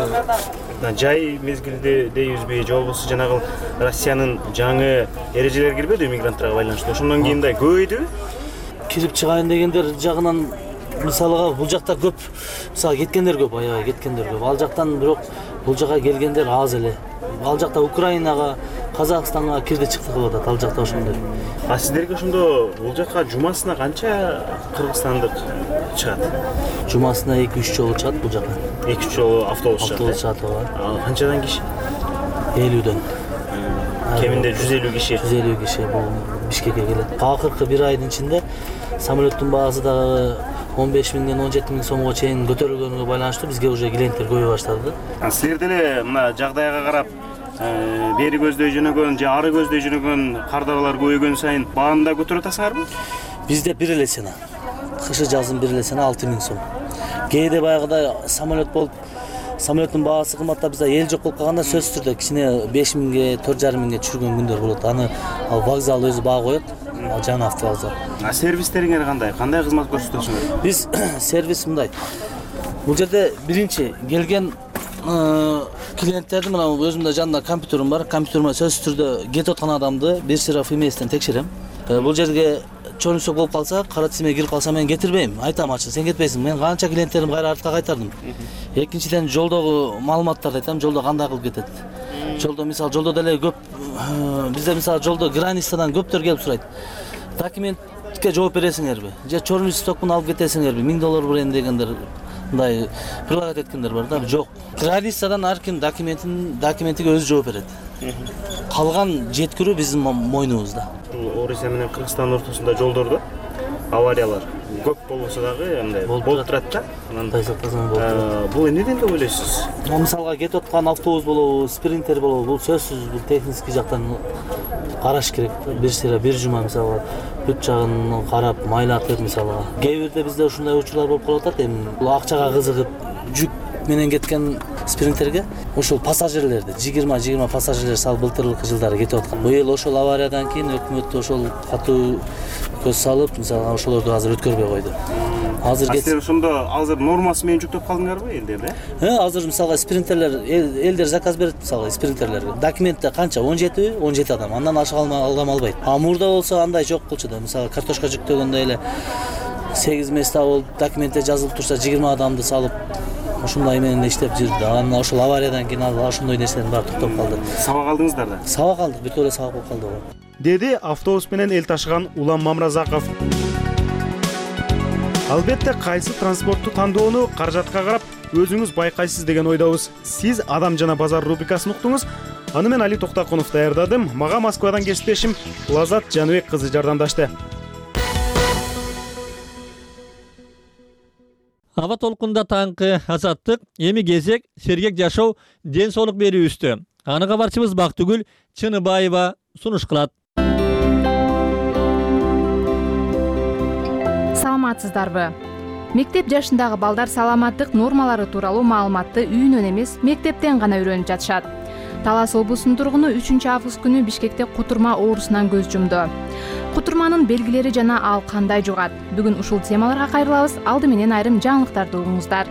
жай мезгилде дейбизби, же болбосо жанагы Россиянын жаңы эрежелери кирбеди мигранттарга байланыштуу. Ошондон кийин да көбөйдүбү? Кирип чыгайын дегендер жагынан мисалга бул жакта көп, мисалы кеткендер көп, аябай кеткендер көп. Ал жактан бирок бул жака келгендер аз эле. Ал жакта Украинага, Казакстанга кирди чыкты кылып атат, ал жакта ошондой. А сиздерге ошондо бул жака жумасына канча кыргызстандык чыгат? Жумасына эки үч жолу чыгат бул жака. эки үч жолу автобус чыгат. Автобус чыгат, ооба. Канчадан киши? элүүдөн. Кеминде жүз элүү киши. жүз элүү киши бул Бишкекке келет. Акыркы бир айдын ичинде самолеттун баасы дагы он беш миңден он жети миң сомго чейин көтөрүлгөнгө байланыштуу бизге уже клиенттер көбөй баштады. А силер деле мына жагдайга карап, бери көздөй жөнөгөн же ары көздөй жөнөгөн кардарлар көбөйгөн сайын бааны да көтөрүп атасыңарбы? Бизде бир эле цена. Кышы жазын бир эле цена алты миң сом. Кээде баягыдай самолет болуп, самолеттун баасы кымбаттап бизде эл жок болуп калганда сөзсүз түрдө кичине беш миңге, төрт жарым миңге түшүргөн күндөр болот. Аны ал вокзал өзү баа коет. Жана автовокзал. А сервистериңер кандай? Кандай кызмат көрсөтөсүңөр? Биз сервис мындай. Бул жерде биринчи келген клиенттерди мына өзүмдө жанында компьютерим бар. Компьютериме сөзсүз түрдө кетип аткан адамды бир сыйрап эместен текшерем. Бул жерге чөнүсөк болуп калса, кара тизмеге кирип калса мен кетирбейм. Айтам ачык, сен кетпейсиң. Мен канча клиенттерим кайра артка кайтардым. Экинчиден жолдогу маалыматтарды айтам, жолдо кандай кылып кетет. Жолдо мисалы жолдо деле көп бизде мисалы жолдо границадан көптөр келип сурайт. Документке жооп бересиңерби? Же чорный листокун алып кетесиңерби? миң доллар берем дегендер, мындай предлагать эткендер бар да. Жок. Границадан ар ким документин документиге өзү жооп берет. Калган жеткирүү биздин мойнубузда. Орусия менен Кыргызстан ортосунда жолдордо авариялар көп болбосо дагы андай болуп турат да. Анан болуп. Бул эмнеден деп ойлойсуз? Мисалга кетип аткан автобус болобу, спринтер болобу, бул сөзсүз бул техник жактан караш керек. Бир сыйра бир жума мисалга бүт жагын карап, майлатып мисалга. Кээ бирде бизде ушундай учурлар болуп калып атат. Эми бул акчага кызыгып жүк менен кеткен спринтерге ошол пассажирлерди жыйырма жыйырма пассажирлер сал былтыркы жылдары кетип аткан. Быйыл ошол авариядан кийин өкмөт ошол катуу көз салып, мисалга ошолорду азыр өткөрбөй койду. Азыр силер ошондо азыр нормасы менен жүктөп калдыңарбы элдерде? Э, азыр мисалга спринтерлер элдер заказ берет мисалга спринтерлерге. Документте канча? он жети он жети адам. Андан ашык адам албайт. А мурда болсо андай жок болчу да. Мисалга картошка жүктөгөндө эле сегиз места болуп документте жазылып турса жыйырма адамды салып ушундай менен иштеп жүрдү. Анан ошол авариядан кийин ошондой нерселердин баары токтоп калды. Сабак алдыңыздар да? Сабак алдык, бүт эле сабак болуп калды. Деди автобус менен эл ташыган Улам Мамразаков. Албетте кайсы транспортту тандоону каражатка карап өзүңүз байкайсыз деген ойдобуз. Сиз Адам жана базар рубрикасын уктуңуз. Аны мен Али Токтакунов даярдадым. Мага Москвадан кесиптешим Лазат Жаныбек кызы жардамдашты. Аба толкунда таңкы азаттык, эми кезек сергек жашоо ден соолук берүүбүздө. Аны кабарчыбыз Бактыгүл Чыныбаева сунуш кылат. Саламатсыздарбы? Мектеп жашындагы балдар саламаттык нормалары тууралуу маалыматты үйүнөн эмес, мектептен гана үйрөнүп жатышат. Талас облусунун тургуну үчүнчү август күнү Бишкекте кутурма оорусунан көз жумду. Кутурманын белгилери жана ал кандай жугат? Бүгүн ушул темаларга кайрылабыз. Алды менен айрым жаңылыктарды угуңуздар.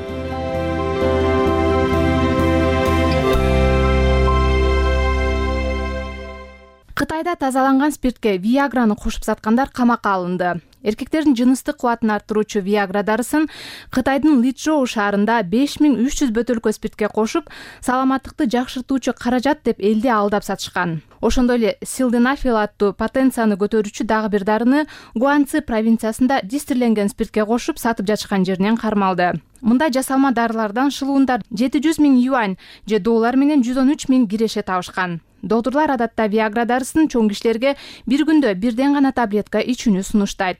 Кытайда тазаланган спиртке Виаграны кошуп саткандар камакка алынды. Эркектердин жыныстык кубатын арттыруучу Виагра дарысын Кытайдын Личжоу шаарында беш миң үч жүз бөтөлкө спиртке кошуп, саламаттыкты жакшыртуучу каражат деп элди алдап сатышкан. Ошондой эле Силденафил аттуу потенцияны көтөрүүчү дагы бир дарыны Гуанцзы провинциясында дистирленген спиртке кошуп сатып жатышкан жеринен кармалды. Мындай жасалма дарылардан шылуундар жети жүз миң юань же доллар менен жүз он үч миң киреше табышкан. Доктурлар адатта Виагра дарысын чоң кишилерге бир күндө бирден гана таблетка ичүүнү сунуштайт.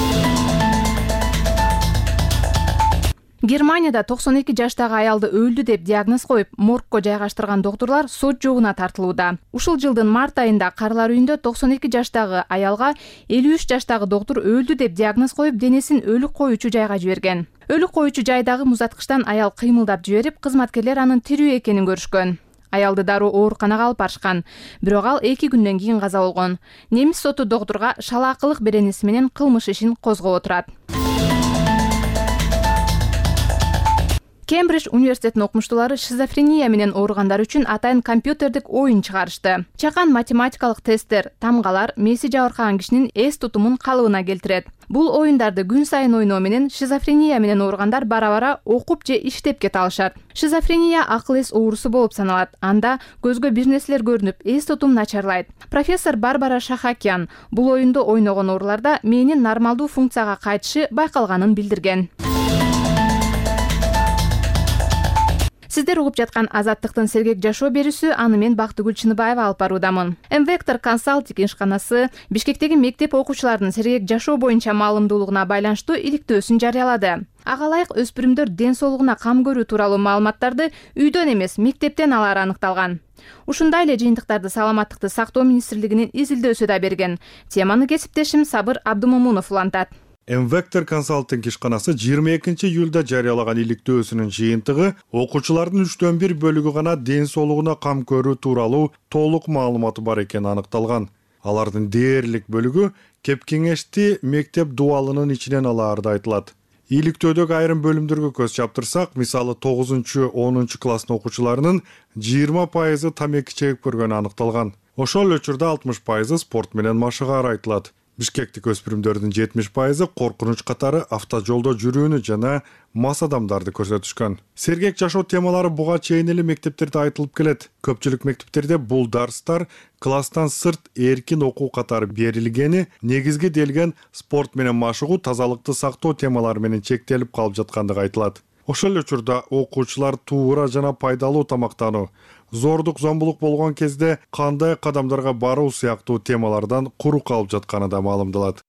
Германияда токсон эки жаштагы аялды өлдү деп диагноз коюп, моргко жайгаштырган доктурлар сот жогуна тартылууда. Ушул жылдын март айында Карлар үйүндө токсон эки жаштагы аялга элүү үч жаштагы доктур өлдү деп диагноз коюп, денесин өлүк коюучу жайга жиберген. Өлүк коюучу жайдагы музаткычтан аял кыймылдап жиберип, кызматкерлер анын тирүү экенин көрүшкөн. Аялды дароо ооруканага алып барышкан. Бирок ал эки күндөн кийин каза болгон. Немис соту доктурга шалаакылык беренеси менен кылмыш ишин козгоп отурат. Кембридж университетинин окумуштуулары шизофрения менен ооругандар үчүн атайын компьютердик оюн чыгарышты. Чакан математикалык тесттер, тамгалар меси жабыркаган кишинин эс тутумун калыбына келтирет. Бул оюндарды күн сайын ойноо менен шизофрения менен ооругандар бара-бара окуп же иштеп кете алышат. Шизофрения акыл эс оорусу болуп саналат. Анда көзгө бир нерселер көрүнүп, эс тутум начарлайт. Профессор Барбара Шахакян бул оюнду ойногон ооруларда мээнин нормалдуу функцияга кайтышы байкалганын билдирген. Сиздер угуп жаткан Азаттыктын сергек жашоо берүүсү, аны мен Бактыгүл Чыныбаева алып баруудамын. М-Вектор консалтинг ишканасы Бишкектеги мектеп окуучуларынын сергек жашоо боюнча маалымдуулугуна байланыштуу иликтөөсүн жарыялады. Ага ылайык өспүрүмдөр ден соолугуна кам көрүү тууралуу маалыматтарды үйдөн эмес, мектептен алары аныкталган. Ушундай эле жыйынтыктарды Саламаттыкты сактоо министрлигинин изилдөөсү да берген. Теманы кесиптешим Сабыр Абдымомунов улантат. М-Вектор консалтинг ишканасы жыйырма экинчи июлда жарыялаган иликтөөсүнүн жыйынтыгы окуучулардын үчтөн бир бөлүгү гана ден соолугуна кам көрүү тууралуу толук маалыматы бар экени аныкталган. Алардын дээрлик бөлүгү кеп кеңешти мектеп дубалынын ичинен алаарда айтылат. Иликтөөдөгү айрым бөлүмдөргө көз чаптырсак, мисалы тогузунчу онунчу класстын окуучуларынын жыйырма пайызы тамеки чегип көргөнү аныкталган. Ошол эле учурда алтымыш пайызы спорт менен машыгаары айтылат. Бишкектик өспүрүмдөрдүн жетимиш пайызы коркунуч катары автожолдо жүрүүнү жана мас адамдарды көрсөтүшкөн. Сергек жашоо темалары буга чейин эле мектептерде айтылып келет. Көпчүлүк мектептерде бул дарстар класстан сырт эркин окуу катары берилгени, негизги делген спорт менен машыгуу, тазалыкты сактоо темалары менен чектелип калып жаткандыгы айтылат. Ошол эле учурда окуучулар туура жана пайдалуу тамактануу, зордук зомбулук болгон кезде кандай кадамдарга баруу сыяктуу темалардан куру калып жатканы да маалымдалат.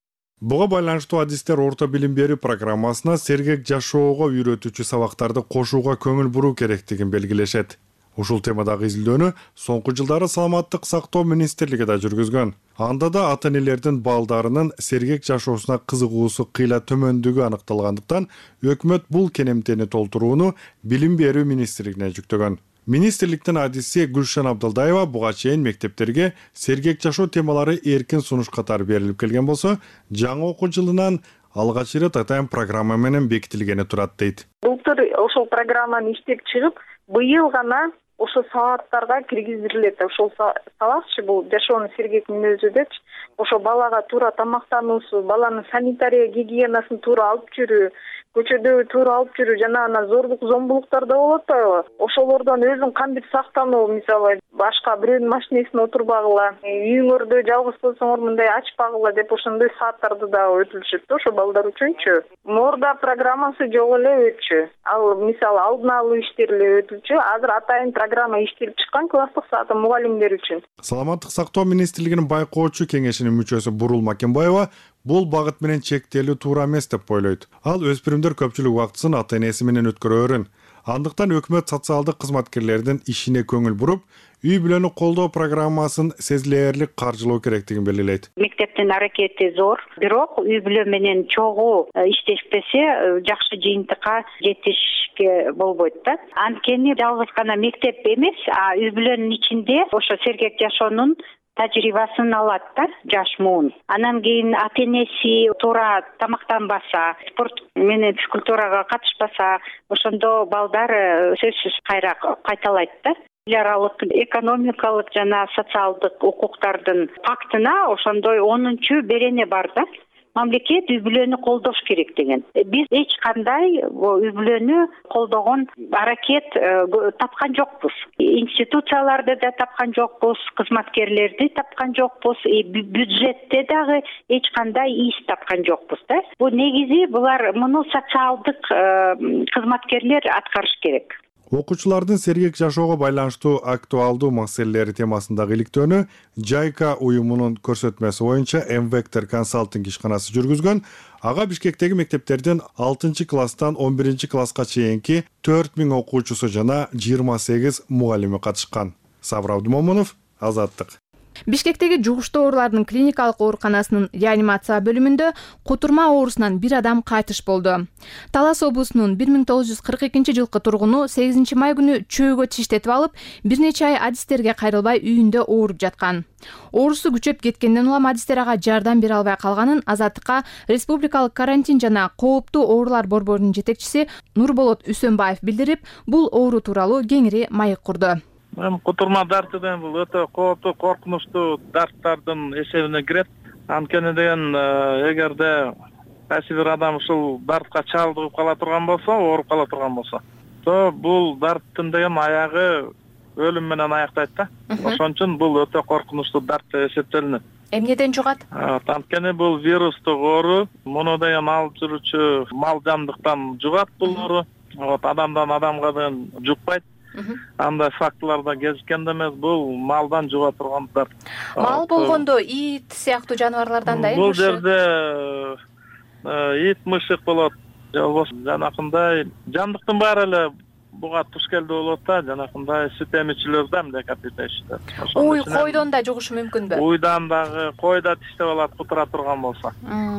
Буга байланыштуу адистер орто билим берүү программасына сергек жашоого үйрөтүүчү сабактарды кошууга көңүл буруу керектигин белгилешет. Ушул темадагы изилдөөнү соңку жылдары Саламаттык сактоо министрлиги да жүргүзгөн. Анда да ата-энелердин балдарынын сергек жашоосуна кызыгуусу кыйла төмөндүгү аныкталгандыктан өкмөт бул кенемтени толтурууну билим берүү министрлигине жүктөгөн. Министрликтин адиси Гүлшан Абдылдаева буга чейин мектептерге сергек жашоо темалары эркин сунуш катары берилип келген болсо, жаңы окуу жылынан алгач ирет атайын программа менен бекитилгени турат дейт. Былтыр ошол программаны иштеп чыгып, быйыл гана ошо сабаттарга киргизилет. Ошол сабакчы бул жашоонун сергек мүнөзүдөчү. Ошо балага туура тамактануусу, баланын санитария гигиенасын туура алып жүрүү, көчөдө туура алып жүрүү жана анан зордук зомбулуктар да болот атпайбы? Ошолордон өзүң кантип сактануу, мисалы башка бирөөнүн машинесине отурбагыла, үйүңөрдө жалгыз болсоңор мындай ачпагыла деп ошондой сааттарды да өтүлүшөт да ошо балдар үчүнчү. Морда программасы жок эле өтчү. Ал мисалы алдын алуу иштери эле өтүлчү. Азыр атайын программа иштелип чыккан класстык сааты мугалимдер үчүн. Саламаттык сактоо министрлигинин байкоочу кеңешинин мүчөсү Бурул Макенбаева бул багыт менен чектелүү туура эмес деп ойлойт. Ал өспүрүмдөр көпчүлүк убактысын ата-энеси менен өткөрөөрүн. Андыктан өкмөт социалдык кызматкерлердин ишине көңүл буруп, үй бүлөнү колдоо программасын сезилээрлик каржылоо керектигин белгилейт. Мектептин аракети зор, бирок үй бүлө менен чогуу иштешпесе жакшы жыйынтыкка жетишке болбойт да. Анткени жалгыз гана мектеп эмес, а үй бүлөнүн ичинде ошо сергек жашоонун тажрыйбасын алат да, жаш муун. Анан кийин ата-энеси туура тамактанбаса, спорт менен физкультурага катышпаса, ошондо балдар сөзсүз кайра кайталайт да. Эл аралык экономикалык жана социалдык укуктардын пактына ошондой онунчу берене бар да. Мамлекет үй бүлөнү колдош керек деген. Биз эч кандай үй бүлөнү колдогон аракет тапкан жокпуз. Институцияларды да тапкан жокпуз, кызматкерлерди тапкан жокпуз, бюджетте дагы эч кандай из тапкан жокпуз да. Бу негизи булар муну социалдык кызматкерлер аткарыш керек. Окуучулардын сергек жашоого байланыштуу актуалдуу маселелери темасындагы иликтөөнү Жайка уюмунун көрсөтмөсү боюнча M-Vector Consulting ишканасы жүргүзгөн. Ага Бишкектеги мектептердин алтынчы класстан он биринчи класска чейинки төрт миң окуучусу жана жыйырма сегиз мугалими катышкан. Сабыр Абдумомунов, Азаттык. Бишкектеги жугуштуу оорулардын клиникалык ооруканасынын реанимация бөлүмүндө кутурма оорусунан бир адам кайтыш болду. Талас облусунун бир миң тогуз жүз кырк экинчи жылкы тургуну сегизинчи май күнү чөөгө тиштетип алып, бир нече ай адистерге кайрылбай үйүндө ооруп жаткан. Оорусу күчөп кеткенден улам адистер ага жардам бере албай калганын Азаттыкка Республикалык карантин жана кооптуу оорулар борборунун жетекчиси Нурболот Үсөнбаев билдирип, бул оору тууралуу кеңири маек курду. Кутурма дартыдан бул өтө кооптуу, коркунучтуу дарттардын эсебине кирет. Анткени деген эгерде кайсы бир адам ушул дартка чалдыгып кала турган болсо, ооруп кала турган болсо, то бул дарттын деген аягы өлүм менен аяктайт да. Ошон үчүн бул өтө коркунучтуу дарт деп эсептелинет. Эмнеден жугат? Анткени бул вирустук оору, муну деген алып жүрүүчү мал жандыктан жугат бул оору. Вот адамдан адамга деген жукпайт. Андай фактыларда кезиккен эмес, бул малдан жуга турган дарт. Мал болгондо ит сыяктуу жаныбарлардан да бул жерде ит, мышык болот. Же болбосо жанакындай жандыктын баары эле буга туш келдүү болот да, жанакындай сүт эмичилер да млекопитающийлер. Уй, койдон да жугушу мүмкүнбү? Уйдан дагы койда тиштеп алат кутура турган болсо.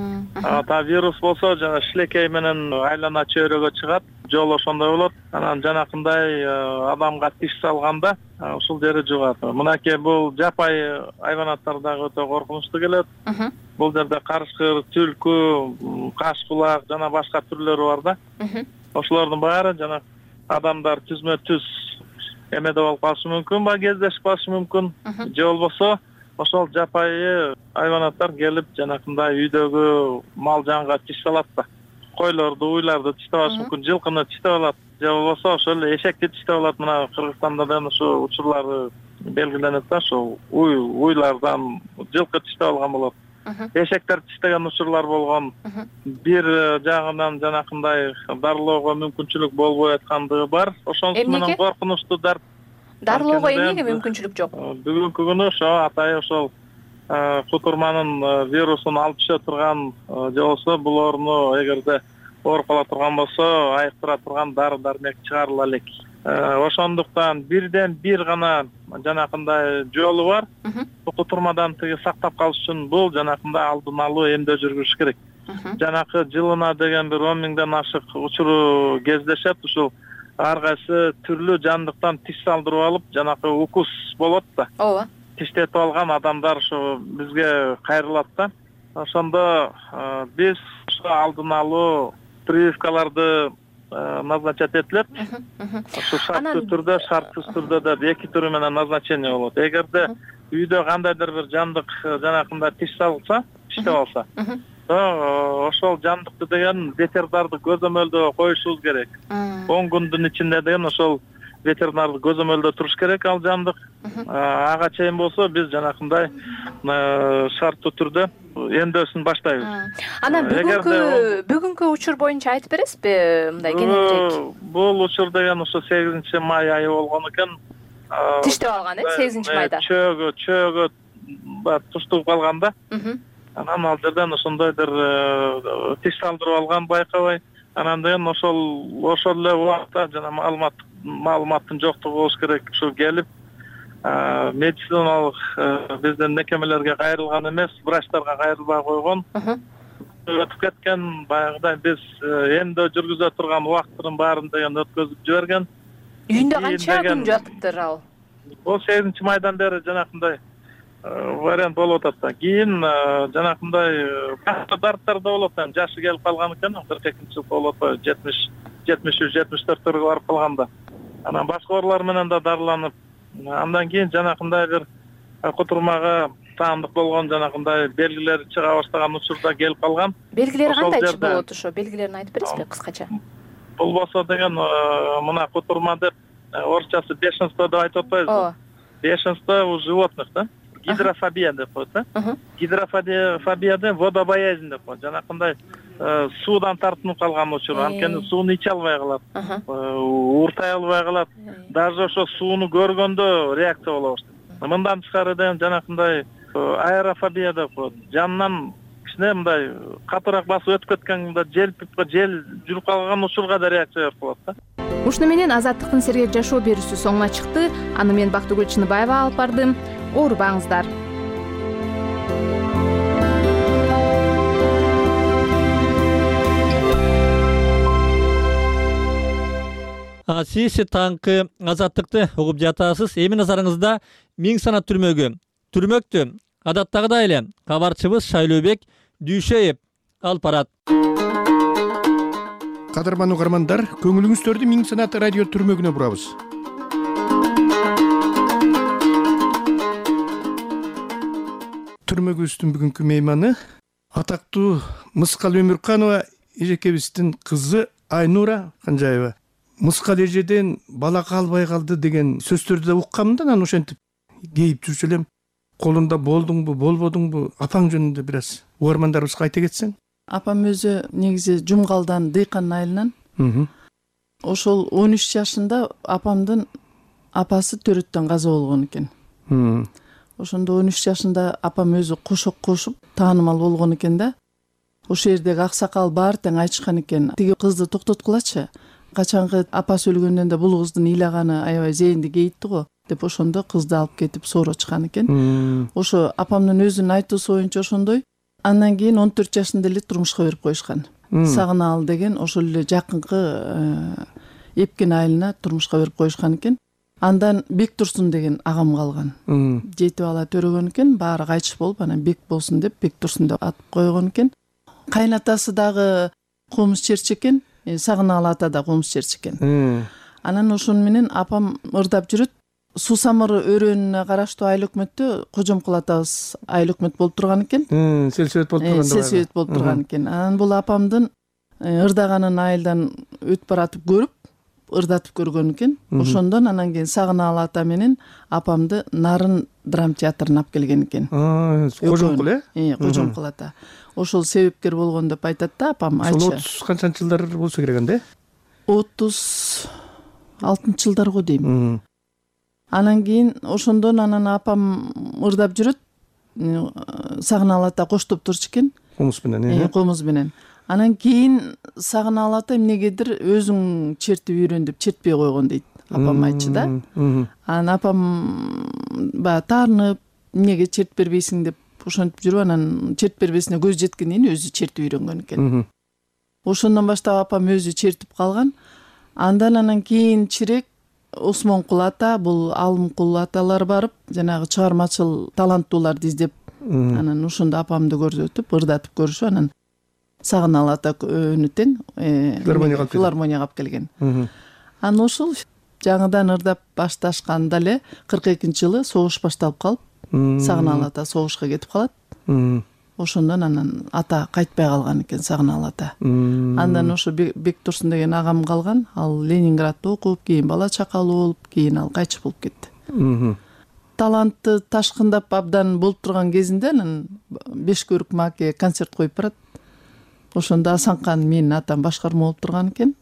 Ата вирус болсо жана шилекей менен айлана чөйрөгө чыгат. Жол ошондой болот. Анан жанакындай адамга тиш салганда ушул жери жугат. Мынакей бул жапай айванаттардагы өтө коркунучтуу келет. Бул жерде карышкыр, түлкү, каш булак жана башка түрлөрү бар да. Ошолордун баары жана адамдар түзмө түз эмеде болуп калышы мүмкүн, ба кездешип калышы мүмкүн. Же болбосо ошол жапайы айванаттар келип жанакындай үйдөгү мал жанга тиш салат да. Койлорду, уйларды тиштеп алышы мүмкүн, жылкыны тиштеп алат. Же болбосо ошол эле эшекти тиштеп алат. Мына Кыргызстанда да ушу учурлары белгиленет да, ошо уй, уйлардан жылкы тиштеп алган болот. Эшектер тиштеген учурлар болгон. Бир жагынан жанакындай дарылоого мүмкүнчүлүк болбой аткандыгы бар. Ошонун менен коркунучтуу дарт. Дарылоого эмнеге мүмкүнчүлүк жок? Бүгүнкү күнү ошо атайын ошол кутурманын вирусун алып түшө турган же болбосо бул ооруну эгерде ооруп кала турган болсо айыктыра турган дары дармек чыгарыла элек. Ошондуктан бирден бир гана жанакындай жолу бар. Бул кутурмадан тиги сактап калыш үчүн бул жанакындай алдын алуу эмдөө жүргүзүш керек. Жанакы жылына деген бир он миңден ашык учуру кездешет. Ушул ар кайсы түрлүү жандыктан тиш салдырып алып, жанакы укус болот да. Ооба. Тиштетип алган адамдар ушу бизге кайрылат да. Ошондо биз ушу алдын алуу прививкаларды назначать этилет. Ушу шарттуу түрдө, шартсыз түрдө деп эки түрү менен назначение болот. Эгерде үйдө кандайдыр бир жандык жанакында тиш салса, тиштеп алса, ошол жандыкты деген ветеринарды көзөмөлдөө коюшубуз керек. он күндүн ичинде деген ошол ветеринарды көзөмөлдөө туруш керек ал жандык. Ага чейин болсо биз жанакындай шарттуу түрдө эмдөөсүн баштайбыз. Анан бүгүнкү бүгүнкү учур боюнча айтып бересизби мындай кененирээк? Бул учур деген ошо сегизинчи май айы болгон экен. Тиштеп алган э сегизинчи майда. Чөөгө, чөөгө туштуп калганда. Анан ал жерден ошондойдур тиш салдырып алган байкабай. Анан деген ошол ошол эле убакта жана маалымат маалыматтын жоктугу болуш керек. Ушу келип медициналык биздин мекемелерге кайрылган эмес, врачтарга кайрылбай койгон. Өтүп кеткен баягыдай биз эмдөө жүргүзө турган убактын баарын деген өткөзүп жиберген. Үйүндө канча күн жатыптыр ал? Бул сегизинчи майдан бери жанакындай вариант болуп атат да. Кийин жанакындай башка дарттар да болот. Жашы келип калган экен, кырк экинчи жыл болуп атпайбы, жетимиш жетимиш үч жетимиш төрттөргө барып калганда. Анан башка оорулар менен да дарыланып, андан кийин жанакындай бир кутурмага таандык болгон жанакындай белгилер чыга баштаган учурда келип калган. Белгилери кандайчы болот ошо? Белгилерин айтып бересизби кыскача? Бул болсо деген мына кутурма деп орусчасы бешенство деп айтып атпайбызбы? Бешенство у животных да? Гидрофобия деп коет да? Гидрофобия деп водобоязнь деп коет. Жанакындай суудан тартынып калган учур, анткени сууну иче албай калат, ууртай албай калат. Даже ошо сууну көргөндө реакция боло баштайт. Мындан тышкары деген жанакындай аэрофобия деп коет. Жанынан кичине мындай катыраак басып өтүп кеткенде желпип жел жүрүп калган учурга да реакция берип калат да. Ушуну менен Азаттыктын сергек жашоо берүүсү соңуна чыкты. Аны мен Бактыгүл Чыныбаева алып бардым. Оорубаңыздар. Сиз таңкы Азаттыкты угуп жатасыз. Эми назарыңызда Миң санат түрмөгү. Түрмөктү адаттагыдай эле кабарчыбыз Шайлообек Дүйшеев алып барат. Кадырман угармандар, көңүлүңүздөрдү Миң санат радио түрмөгүнө бурабыз. Түрмөгүбүздүн бүгүнкү мейманы атактуу Мыскал Өмүрканова эжекебиздин кызы Айнура Канжаева. Мыскал эжеден бала калбай калды деген сөздөрдү да уккам да, анан ошентип кейип жүрчү элем. Колунда болдуңбу, болбодуңбу? Апаң жөнүндө бир аз угармандарыбызга айта кетсең. Апам өзү негизи Жумгалдан, Дыйкан айылынан. Ошол он үч жашында апамдын апасы төрөттөн каза болгон экен. Ошондо он үч жашында апам өзү кошок кошуп таанымал болгон экен да. Ошол жердеги аксакал баары тең айтышкан экен, тиги кызды токтоткулачы. Качангы апасы өлгөндөн да бул кыздын ыйлаганы аябай зээнди кейитти го деп ошондо кызды алып кетип соорочкан экен. Ошо апамдын өзүнүн айтуусу боюнча ошондой. Андан кийин он төрт жашында эле турмушка берип коюшкан. Сагына ал деген ошол эле жакынкы Эпкен айылына турмушка берип коюшкан экен. Андан Бек Турсун деген агам калган. Жети бала төрөгөн экен, баары кайтыш болуп, анан Бек болсун деп Бек Турсун деп атып койгон экен. Кайнатасы дагы комуз черчи экен, Сагына ата да комуз черчи экен. Анан ошону менен апам ырдап жүрөт. Суу самыры өрөөнүнө караштуу айыл өкмөттө Кожомкул атабыз айыл өкмөт болуп турган экен. Селсебет болуп турган. Селсебет болуп турган экен. Анан бул апамдын ырдаганын айылдан өтүп баратып көрүп, ырдатып көргөн экен. Ошондон анан кийин Сагына ата менен апамды Нарын драм театрына алып келген экен. Кожомкул э? Э, Кожомкул ата. Ошол себепкер болгон деп айтат да апам. Ошол отуз канчанчы жылдар болсо керек энде? отуз алтынчы жылдар го дейм. Анан кийин ошондон анан апам ырдап жүрөт. Сагына ата коштоп турчу экен. Комуз менен. Комуз менен. Анан кийин Сагына ата эмнегедир өзүң чертип үйрөн деп чертпей койгон дейт. Апам айтчу да. Анан апам баягы таарынып, эмнеге чертип бербейсиң деп ошентип жүрүп, анан чертип бербесине көз жеткенден кийин өзү чертип үйрөнгөн экен. Ошондон баштап апам өзү чертип калган. Андан анан кийинчирээк Осмонкул ата, бул Алымкул аталар барып, жанагы чыгармачыл таланттууларды издеп, анан ошондо апамды көрсөтүп, ырдатып көрүшүп, анан Сагына ата өнүтен филармонияга алып келген. Анан ошол жаңыдан ырдап башташканда эле кырк экинчи жылы согуш башталып калып, Сагына ата согушка кетип калат. Ошондон анан ата кайтпай калган экен, Сагына ата. Андан ошо Бектурсун деген агам калган, ал Ленинградда окуп, кийин бала чакалуу болуп, кийин ал кайтыш болуп кетти. Талантты ташкындап абдан болуп турган кезинде анан Бешкөрүк мааке концерт коюп барат. Ошондо Асанкан менин атам башкарма болуп турган экен.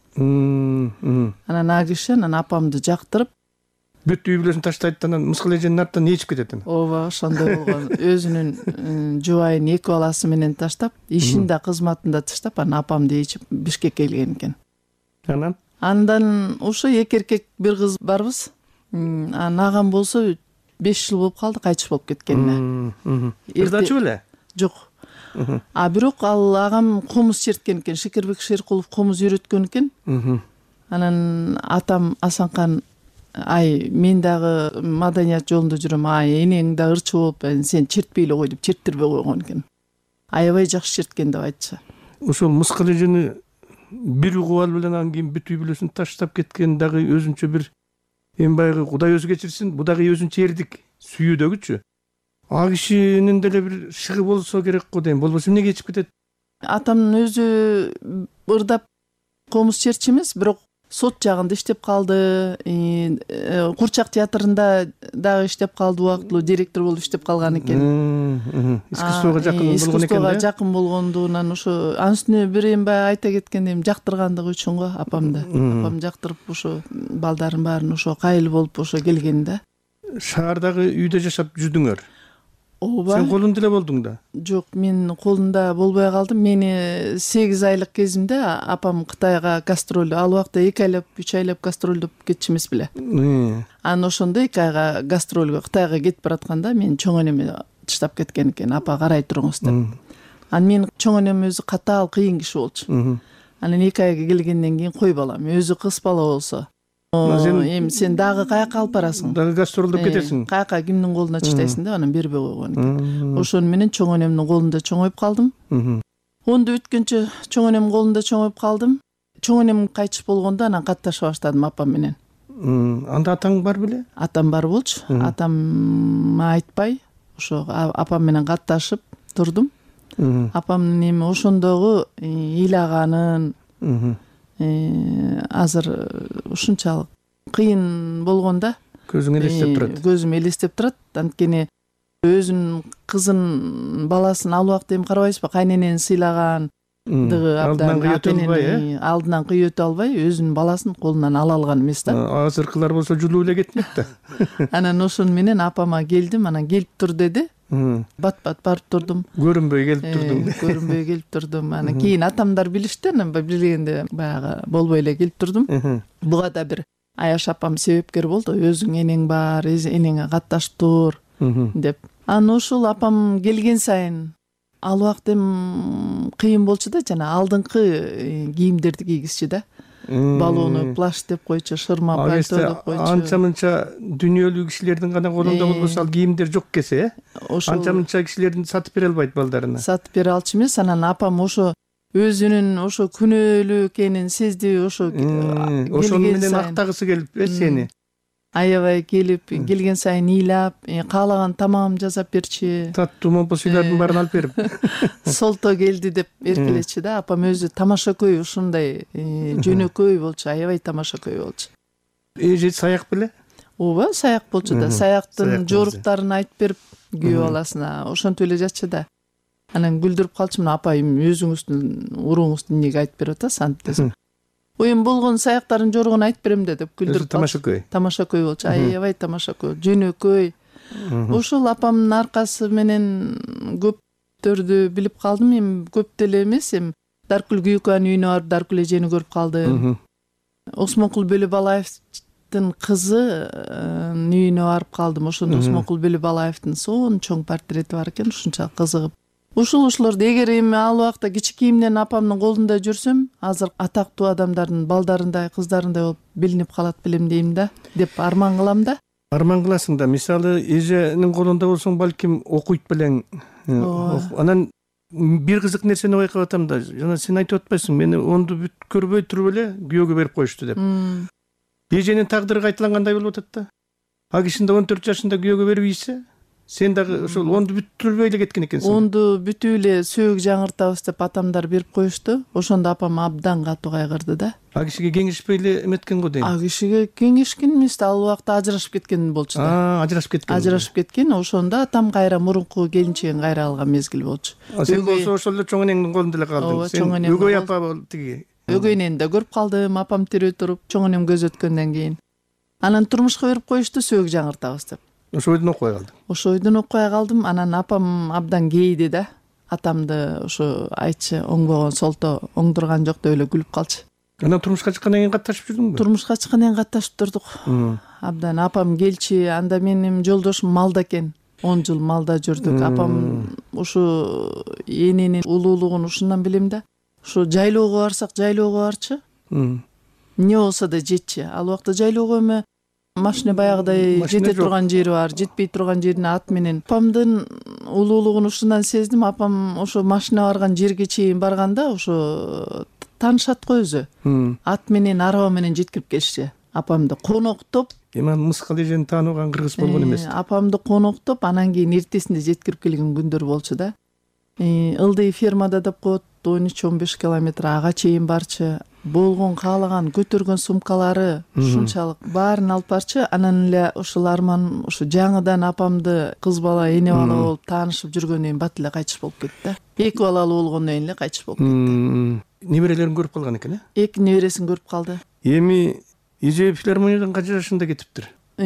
Анан а киши анан апамды жактырып, бүт үй бүлөсүн таштайт, анан мыскыл эженин артынан ээрчип кетет. Ооба, ошондой болгон. Өзүнүн жубайын эки баласы менен таштап, ишин да кызматын да таштап, анан апамды ээрчип Бишкекке келген экен. Анан Андан ошо эки эркек бир кыз барбыз. Анан агам болсо беш жыл болуп калды, кайтыш болуп кеткенине. Ырдачу беле? Жок. А бирок ал агам комуз черткен экен, Шекербек Шеркулов комуз үйрөткөн экен. Анан атам Асанкан, ай мен дагы маданият жолунда жүрөм, ай энең да ырчы болуп, сен чертпей эле кой деп черттирбей койгон экен. Аябай жакшы черткен деп айтчу. Ошол мыскыл эжени бир угуп алып эле анан кийин бүт үй бүлөсүн таштап кеткен дагы өзүнчө бир эми баягы Кудай өзү кечирсин, бу дагы өзүнчө эрдик сүйүүдөгүчү. А кишинин деле бир шыгы болсо керек го дейм, болбосо эмнеге кечип кетет? Атамдын өзү ырдап комуз чертчү эмес, бирок сот жагында иштеп калды, Курчак театрында дагы иштеп калды, убактылуу директор болуп иштеп калган экен. Искусствого жакын болгон экен. Искусствого жакын болгондугунан ошо анын үстүнө бир эми баягы айта кеткендем, жактыргандыгы үчүн го апамды. Апам жактырып ошо балдарын баарын ошо кайыл болуп ошо келген да. Шаардагы үйдө жашап жүрдүңөр. Ооба. Сен колунда эле болдуң да? Жок, мен колунда болбой калдым. Мени сегиз айлык кезимде апам Кытайга гастроль, ал убакта эки айлап, үч айлап гастролдоп кетчү эмес беле. Анан ошондо эки айга гастролго Кытайга кетип баратканда мен чоң энеме таштап кеткен экен, апа карай туруңуз деп. Анан мен чоң энем өзү катаал, кыйын киши болчу. Анан эки айга келгенден кийин кой балам, өзү кыз бала болсо, эми сен дагы каяка алып барасың? Дагы гастролдоп кетесиң. Каяка, кимдин колуна чыдайсың деп анан бербей койгон экен. Ошону менен чоң энемдин колунда чоңоюп калдым. онду бүткөнчө чоң энемдин колунда чоңоюп калдым. Чоң энем кайтыш болгондо анан катташа баштадым апам менен. Анда атаң бар беле? Атам бар болчу. Атам айтпай, ошо апам менен катташып турдум. Апамдын эми ошондогу ыйлаганын, азыр ушунчалык кыйын болгондо көзүң элестеп турат. Көзүм элестеп турат. Анткени өзүнүн кызын, баласын ал убакта эми карабайсызбы, кайненени сыйлаган дыгы абдан алдынан кыйөтө албай, өзүнүн баласын колунан ала алган эмес да. Азыркылар болсо жулуп эле кетмек да. Анан ошону менен апама келдим, анан келип тур деди. Бат-бат барып турдум. Көрүнбөй келип турдум. Көрүнбөй келип турдум. Анан кийин атамдар билишти, анан билгенде баягы болбой эле келип турдум. Буга да бир Аяш апам себепкер болду. Өзүң энең бар, энеңе катташып тур деп. Анан ошол апам келген сайын ал убакта эми кыйын болчу да, жана алдыңкы кийимдерди кийгизчү да. Балону плащ деп койчу, шырма пальто деп койчу. Анча-мынча дүйнөлүү кишилердин гана колунда болбосо ал кийимдер жок кесе, анча-мынча кишилердин сатып бере албайт балдарына. Сатып бере алчу эмес. Анан апам ошо өзүнүн ошо күнөөлүү экенин сезди, ошо ошону менен актагысы келип э сени. Аябай келип, келген сайын ыйлап, каалаган тамагым жасап берчи. Таттуу момпос үйлөрдүн баарын алып берип. Солто келди деп эркелечи да. Апам өзү тамашакөй, ушундай жөнөкөй болчу, аябай тамашакөй болчу. Эже саяк беле? Ооба, саяк болчу да. Саяктын жоруктарын айтып берип, күйөө баласына ошентип эле жатчу да. Анан күлдүрүп калчумун, апайым өзүңүздүн уруңуздун эмнеге айтып берип атасыз антип десем. Оюм болгон саяктардын жоругун айтып берем де деп күлдүрүп. Тамашакөй. Тамашакөй болчу, аябай тамашакөй, жөнөкөй. ошол апамдын аркасы менен көптөрдү билип калдым. Эми көп деле эмес, эми Даркүл Күйүкованын үйүнө барып Даркүл эжени көрүп калдым. Осмонкул Бөлөбалаевдин кызынын үйүнө барып калдым. Ошондо Осмонкул Бөлөбалаевдин сонун чоң портрети бар экен, ушунчалык кызыгып. Ушул ушулорду эгер эми ал убакта кичикейимден апамдын колунда жүрсөм, азыр атактуу адамдардын балдарындай, кыздарындай болуп билинип калат белем дейм да, деп арман кылам да. Арман кыласың да. Мисалы, эженин колунда болсоң, балким окуйт белең. Анан бир кызык нерсени байкап атам да. Жана сен айтып атпайсың, мени онду бүт көрбөй туруп эле күйөөгө берип коюшту деп. Эженин тагдыры кайталангандай болуп атат да. А кишинде он төрт жашында күйөөгө берип ийсе, сен дагы ошол онду бүтүрбөй эле кеткен экенсиң. Онду бүтүп эле сөөк жаңыртабыз деп атамдар берип коюшту. Ошондо апам абдан катуу кайгырды да. А кишиге кеңешпей эле эметкен го дейм. А кишиге кеңешкен эмес да, ал убакта ажырашып кеткен болчу да. А, ажырашып кеткен. Ажырашып кеткен. Ошондо атам кайра мурунку келинчегин кайра алган мезгил болчу. Сен болсо ошол эле чоң энеңдин колунда эле калдың. Сен өгөй апа тиги. Өгөй энени да көрүп калдым, апам тирүү туруп, чоң энем көз өткөндөн кийин. Анан турмушка берип коюшту, сөөк жаңыртабыз деп. Ошо бойдон окубай калдым. Ошо бойдон окубай калдым. Анан апам абдан кейди да. Атамды ошо айтчы, оңбогон солто оңдурган жок деп эле күлүп калчы. Анан турмушка чыккандан кийин катташып жүрдүңбү? Турмушка чыккандан кийин катташып турдук. Абдан апам келчи, анда менин жолдошум малда экен. он жыл малда жүрдүк. Апам ушу эненин улуулугун ушундан билем да. Ушу жайлоого барсак, жайлоого барчы. Эмне болсо да жетчи. Ал убакта жайлоого эми машина баягыдай жете турган жери бар, жетпей турган жерине ат менен. Апамдын улуулугун ушундан сездим. Апам ошо машина барган жерге чейин барганда ошо таанышат го өзү. Ат менен, араба менен жеткирип келишти. Апамды коноктоп, эми Мыскал эжени тааныбаган кыргыз болгон эмес. Апамды коноктоп, анан кийин эртесинде жеткирип келген күндөр болчу да. Ылдый фермада деп коет, он үч он беш километр ага чейин барчы. Болгон каалаган көтөргөн сумкалары ушунчалык баарын алып барчы. Анан эле ушул арман ушу жаңыдан апамды кыз бала, эне бала болуп таанышып жүргөндөн кийин бат эле кайтыш болуп кетти да. Эки балалуу болгондон кийин эле кайтыш болуп кетти. Неберелерин көрүп калган экен, э? Эки небересин көрүп калды. Эми эже филармониядан канча жашында кетиптир?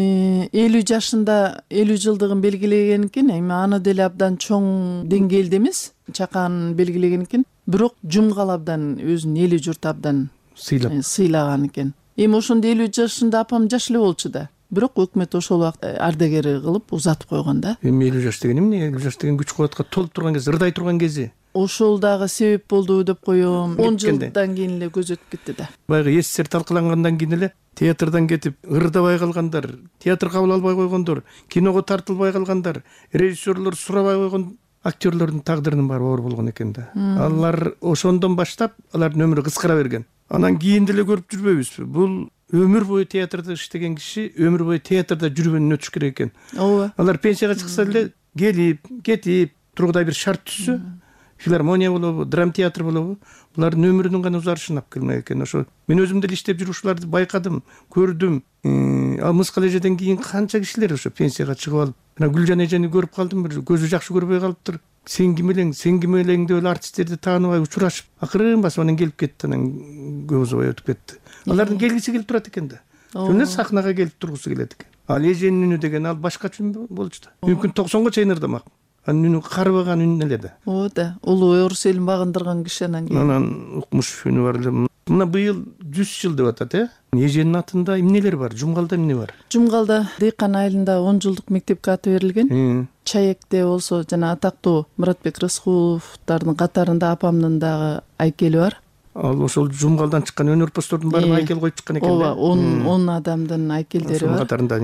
элүү жашында элүү жылдыгын белгилеген экен. Эми аны деле абдан чоң деңгээлде эмес, чакан белгилеген экен. Бирок жумгал абдан өзүнүн эли журт абдан сыйлап сыйлаган экен. Эми ошондо элүү жашында апам жаш эле болчу да. Бирок өкмөт ошол убакта ардагери кылып узатып койгон да. Эми элүү жаш деген эмне? элүү жаш деген күч кубатка толуп турган кез, ырдай турган кези. Ошол дагы себеп болду деп коем. он жылдан кийин эле көз өтүп кетти да. Баягы СССР талкалангандан кийин эле театрдан кетип ырдабай калгандар, театр кабыл албай койгондор, киного тартылбай калгандар, режиссерлор сурабай койгон актерлордун тагдырынын баары оор болгон экен да. Алар ошондон баштап алардын өмүрү кыскара берген. Анан кийин деле көрүп жүрбөйбүзбү? Бул өмүр бою театрда иштеген киши өмүр бою театрда жүрбөнүн өтүш керек экен. Ооба. Алар пенсияга чыкса эле келип, кетип, тургудай бир шарт түзсө, филармония болобу, драм театр болобу, булардын өмүрүнүн гана узарышын алып келмек экен. Ошо мен өзүм деле иштеп жүрүп ушуларды байкадым, көрдүм. Ал Мыскал эжеден кийин канча кишилер ошо пенсияга чыгып алып, мына Гүлжан эжени көрүп калдым, бир көзү жакшы көрбөй калыптыр. Сен ким элең, сен ким элең деп эле артисттерди тааныбай учурашып, акырын басып анан келип кетти, анан көп узабай өтүп кетти. Алардын келгиси келип турат экен да. Жөн сахнага келип тургусу келет экен. Ал эженин үнү деген ал башкача үн болчу да. Мүмкүн токсонго чейин ырдамак. Анын үнү карыбаган үн эле да. Ооба да. Улуу орус элин багындырган киши анан кийин. Анан укмуш үнү бар эле. Мына быйыл жүз жыл деп атат, э? Эженин атында эмнелер бар? Жумгалда эмне бар? Жумгалда Дыйкан айылында он жылдык мектепке аты берилген. Чаекте болсо жана атактуу Муратбек Рыскуловдардын катарында апамдын дагы айкели бар. Ал ошол Жумгалдан чыккан өнөрпоздордун баарын айкел коюп чыккан экен да. Ооба, он адамдын айкелдери бар. Катарында.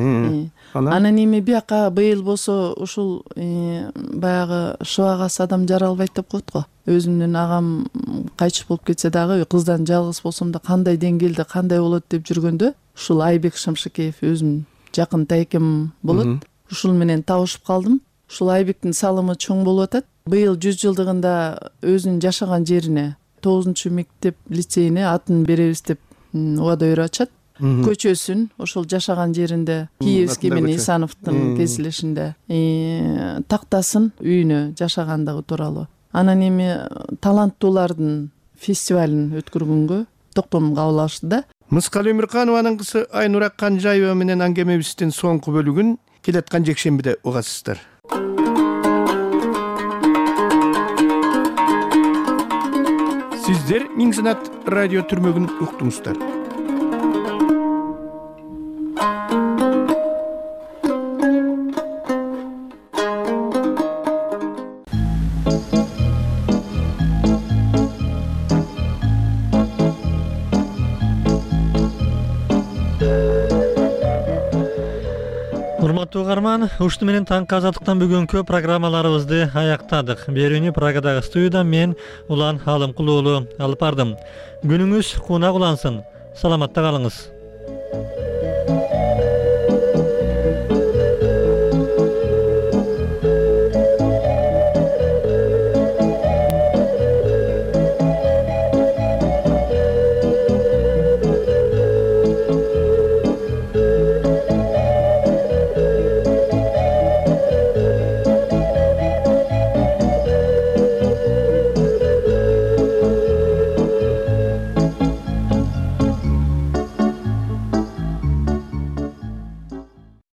Анан эми бияка быйыл болсо ушул баягы шыбагасы адам жаралбайт деп коет го. Өзүмдүн агам кайтыш болуп кетсе дагы кыздан жалгыз болсом да кандай деңгээлде кандай болот деп жүргөндө ушул Айбек Шамшыкеев өзүм жакын тайкем болот. Ушул менен табышып калдым. Ушул Айбектин салымы чоң болуп атат. Быйыл жүз жылдыгында өзүнүн жашаган жерине тогузунчу мектеп лицейине атын беребиз деп убада берип атышат. Көчөсүн ошол жашаган жеринде Киевский менен Исановдун кесилишинде тактасын үйүнө жашагандыгы тууралуу. Анан эми таланттуулардын фестивалын өткөргөнгө токтом кабыл алышты да. Мыскал Өмүрканованын кызы Айнура Канжаева менен аңгемебиздин соңку бөлүгүн келаткан жекшембиде угасыздар. Сиздер Миң Санат радио түрмөгүн уктуңуздар. Урматтуу угарман, ушуну менен таңкы азаттыктан бүгүнкү программаларыбызды аяктадык. Берүүнү Прагадагы студиядан мен Улан Алымкул уулу алып бардым. Күнүңүз кунак улансын. Саламатта калыңыз.